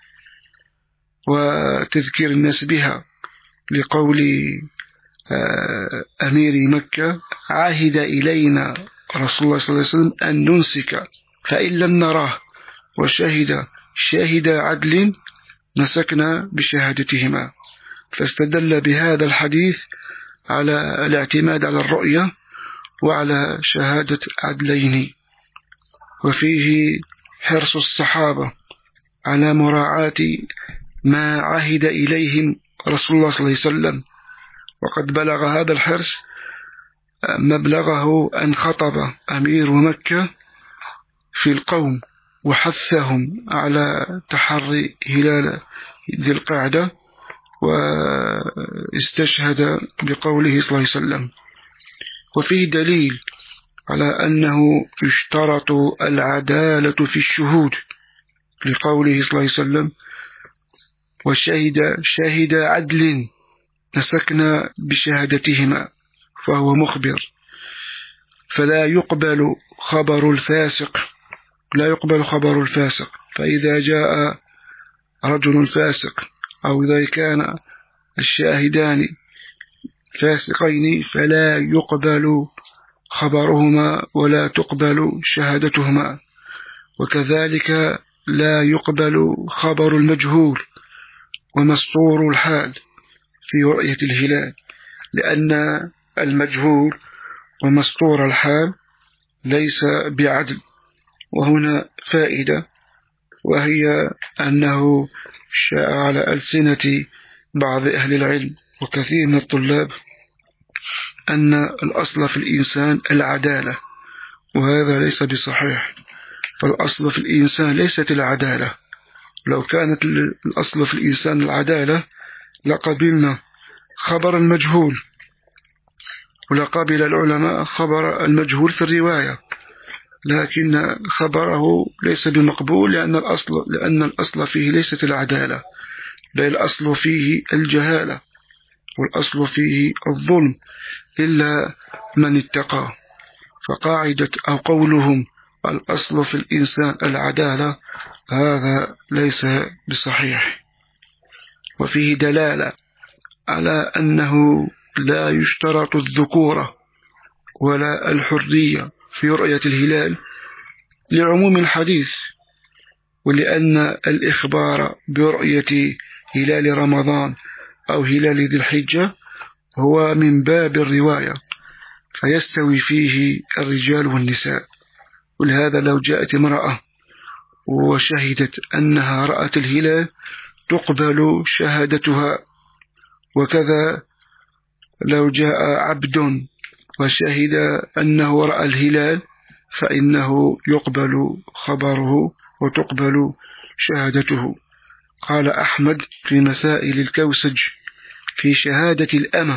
وتذكير الناس بها، لقول أمير مكة عاهد إلينا رسول الله صلى الله عليه وسلم أن ننسك فإن لم نراه وشهد شاهد عدل نسكنا بشهادتهما، فاستدل بهذا الحديث على الاعتماد على الرؤية وعلى شهادة عدلين. وفيه حرص الصحابة على مراعاة ما عهد إليهم رسول الله صلى الله عليه وسلم، وقد بلغ هذا الحرص مبلغه أن خطب أمير مكة في القوم وحثهم على تحري هلال ذي القعدة، واستشهد بقوله صلى الله عليه وسلم. وفيه دليل على أنه يشترط العدالة في الشهود، لقوله صلى الله عليه وسلم وشهد شاهد عدل نسكنا بشهادتهما، فهو مخبر، فلا يقبل خبر الفاسق، لا يقبل خبر الفاسق. فإذا جاء رجل فاسق أو إذا كان الشاهدان فاسقين فلا يقبل خبرهما ولا تقبل شهادتهما. وكذلك لا يقبل خبر المجهول ومسطور الحال في رؤية الهلال، لأن المجهول ومسطور الحال ليس بعدل. وهنا فائدة، وهي أنه شاء على ألسنة بعض أهل العلم وكثير من الطلاب أن الأصل في الإنسان العدالة، وهذا ليس بصحيح. فالأصل في الإنسان ليست العدالة، لو كانت الأصل في الإنسان العدالة لقبلنا خبر المجهول، ولقبل العلماء خبر المجهول في الرواية، لكن خبره ليس بمقبول لأن الأصل فيه ليست العدالة، بل الأصل فيه الجهالة، والأصل فيه الظلم إلا من اتقى. فقاعدة أو قولهم الأصل في الإنسان العدالة هذا ليس بصحيح. وفيه دلالة على أنه لا يشترط الذكورة ولا الحرية في رؤية الهلال لعموم الحديث، ولأن الإخبار برؤية هلال رمضان أو هلال ذي الحجة هو من باب الرواية، فيستوي فيه الرجال والنساء. ولهذا لو جاءت امرأة وشهدت أنها رأت الهلال تقبل شهادتها، وكذا لو جاء عبد وشهد أنه رأى الهلال فإنه يقبل خبره وتقبل شهادته. قال أحمد في مسائل الكوسج في شهادة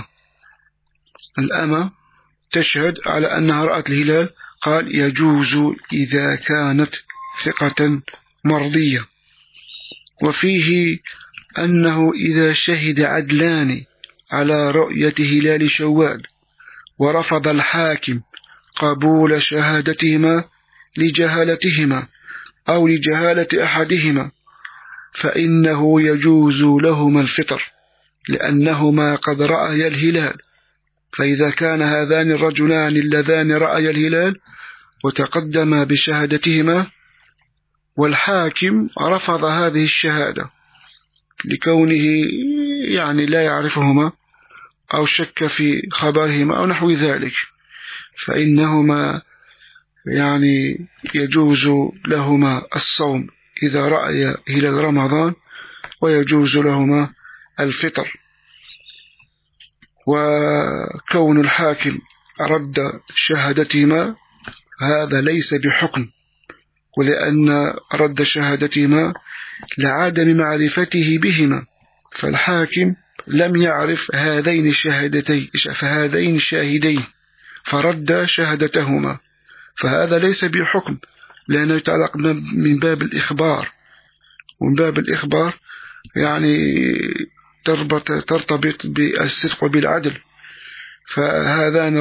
الأمة تشهد على أنها رأت الهلال، قال يجوز إذا كانت ثقة مرضية. وفيه أنه إذا شهد عدلان على رؤية هلال شوال ورفض الحاكم قبول شهادتهما لجهالتهما أو لجهالة أحدهما فإنه يجوز لهما الفطر لأنهما قد رأيا الهلال. فإذا كان هذان الرجلان اللذان رأيا الهلال وتقدما بشهادتهما والحاكم رفض هذه الشهادة لكونه يعني لا يعرفهما أو شك في خبرهما أو نحو ذلك، فإنهما يعني يجوز لهما الصوم إذا رأي هلال رمضان ويجوز لهما الفطر. وكون الحاكم رد شهادتهما هذا ليس بحكم، ولأن رد شهادتهما لعدم معرفته بهما، فالحاكم لم يعرف هذين الشاهدين فرد شهادتهما، فهذا ليس بحكم لأنه يتعلق من باب الإخبار، ومن باب الإخبار يعني ترتبط بالصدق وبالعدل. فهذان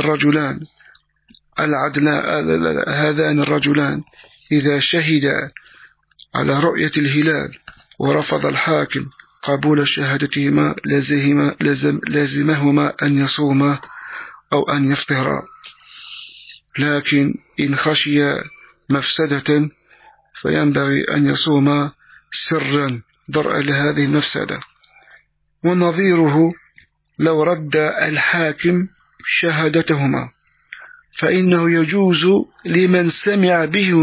الرجلان إذا شهد على رؤية الهلال ورفض الحاكم قبول شهادتهما لازمهما أن يصوما أو أن يفطرا، لكن إن خشي مفسدة فينبغي أن يصوما سرا درءا لهذه المفسدة. ونظيره لو رد الحاكم شهادتهما فإنه يجوز لمن سمع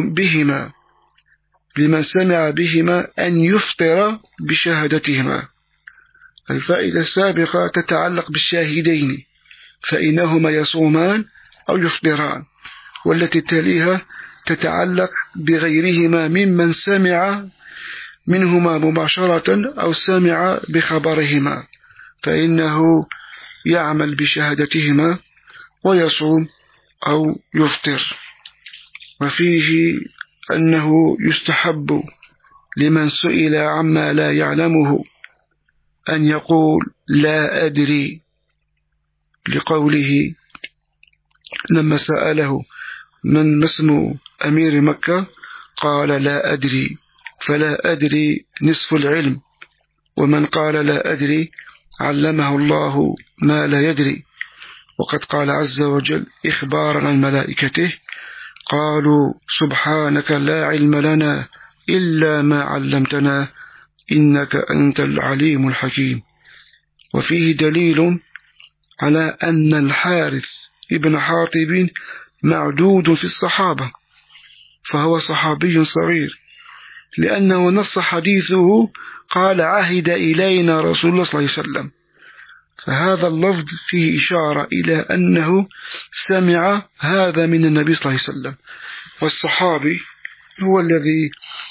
بهما أن يفطر بشهادتهما. الفائدة السابقة تتعلق بالشاهدين فإنهما يصومان أو يفطران، والتي تليها تتعلق بغيرهما ممن سمع منهما مباشرة أو سمع بخبرهما، فإنه يعمل بشهادتهما ويصوم أو يفطر. وفيه أنه يستحب لمن سئل عما لا يعلمه أن يقول لا أدري، لقوله لما سأله من اسم أمير مكة قال لا أدري، فلا أدري نصف العلم، ومن قال لا أدري علمه الله ما لا يدري. وقد قال عز وجل إخبارا عن ملائكته قالوا سبحانك لا علم لنا إلا ما علمتنا إنك أنت العليم الحكيم. وفيه دليل على أن الحارث ابن حاطب معدود في الصحابة، فهو صحابي صغير، لأنه نص حديثه قال عهد إلينا رسول الله صلى الله عليه وسلم، فهذا اللفظ فيه إشارة إلى أنه سمع هذا من النبي صلى الله عليه وسلم. والصحابي هو الذي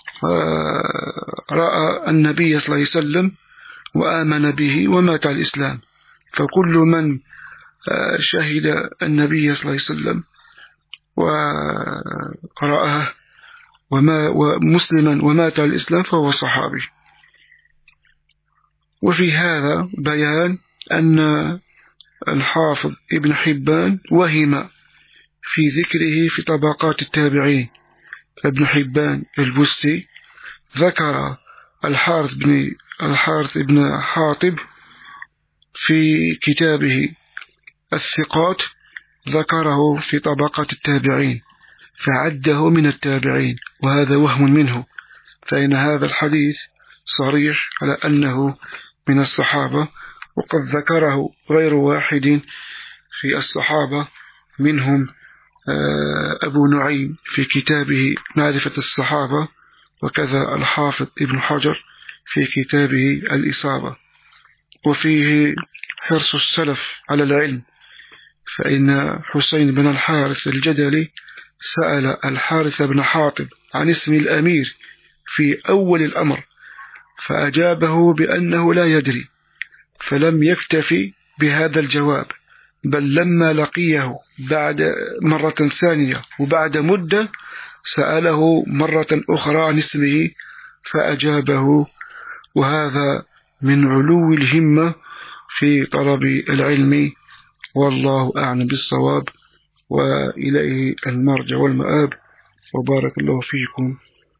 رأى النبي صلى الله عليه وسلم وآمن به ومات على الإسلام، فكل من شهد النبي صلى الله عليه وسلم وقرأه ومسلما ومات على الإسلام فهو صحابي. وفي هذا بيان أن الحافظ ابن حبان وهم في ذكره في طبقات التابعين، فابن حبان البستي ذكر الحارث بن حاطب في كتابه الثقات، ذكره في طبقات التابعين فعده من التابعين، وهذا وهم منه، فإن هذا الحديث صريح على أنه من الصحابة، وقد ذكره غير واحد في الصحابة منهم أبو نعيم في كتابه معرفة الصحابة، وكذا الحافظ ابن حجر في كتابه الإصابة. وفيه حرص السلف على العلم، فإن حسين بن الحارث الجدلي سأل الحارث بن حاطب عن اسم الأمير في أول الأمر، فأجابه بأنه لا يدري، فلم يكتفي بهذا الجواب، بل لما لقيه بعد مرة ثانية وبعد مدة سأله مرة أخرى عن اسمه فأجابه. وهذا من علو الهمة في طلب العلم، والله أعلم بالصواب، وإليه المرجع والمآب. وبارك الله فيكم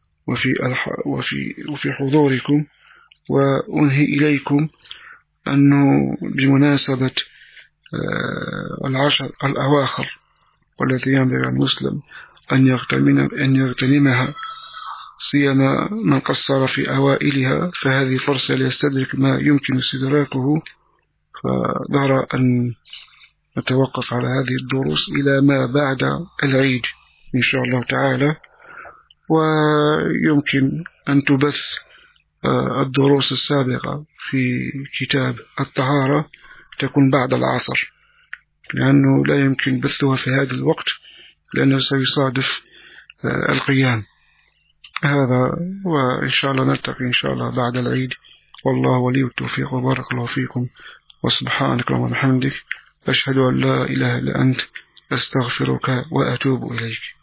وفي حضوركم. وأنهي إليكم أنه بمناسبة العشر الأواخر والتي ينبغي المسلم أن يغتنمها، سيما من قصر في أوائلها، فهذه فرصة ليستدرك ما يمكن استدراكه. فنرى أن نتوقف على هذه الدروس إلى ما بعد العيد إن شاء الله تعالى، ويمكن أن تبث الدروس السابقة في كتاب الطهارة تكون بعد العصر، لأنه لا يمكن بثها في هذا الوقت لأنه سيصادف القيام هذا. وإن شاء الله نلتقي إن شاء الله بعد العيد، والله ولي التوفيق. وبارك الله فيكم، وسبحانك اللهم وبحمدك، أشهد أن لا إله إلا أنت، أستغفرك وأتوب إليك.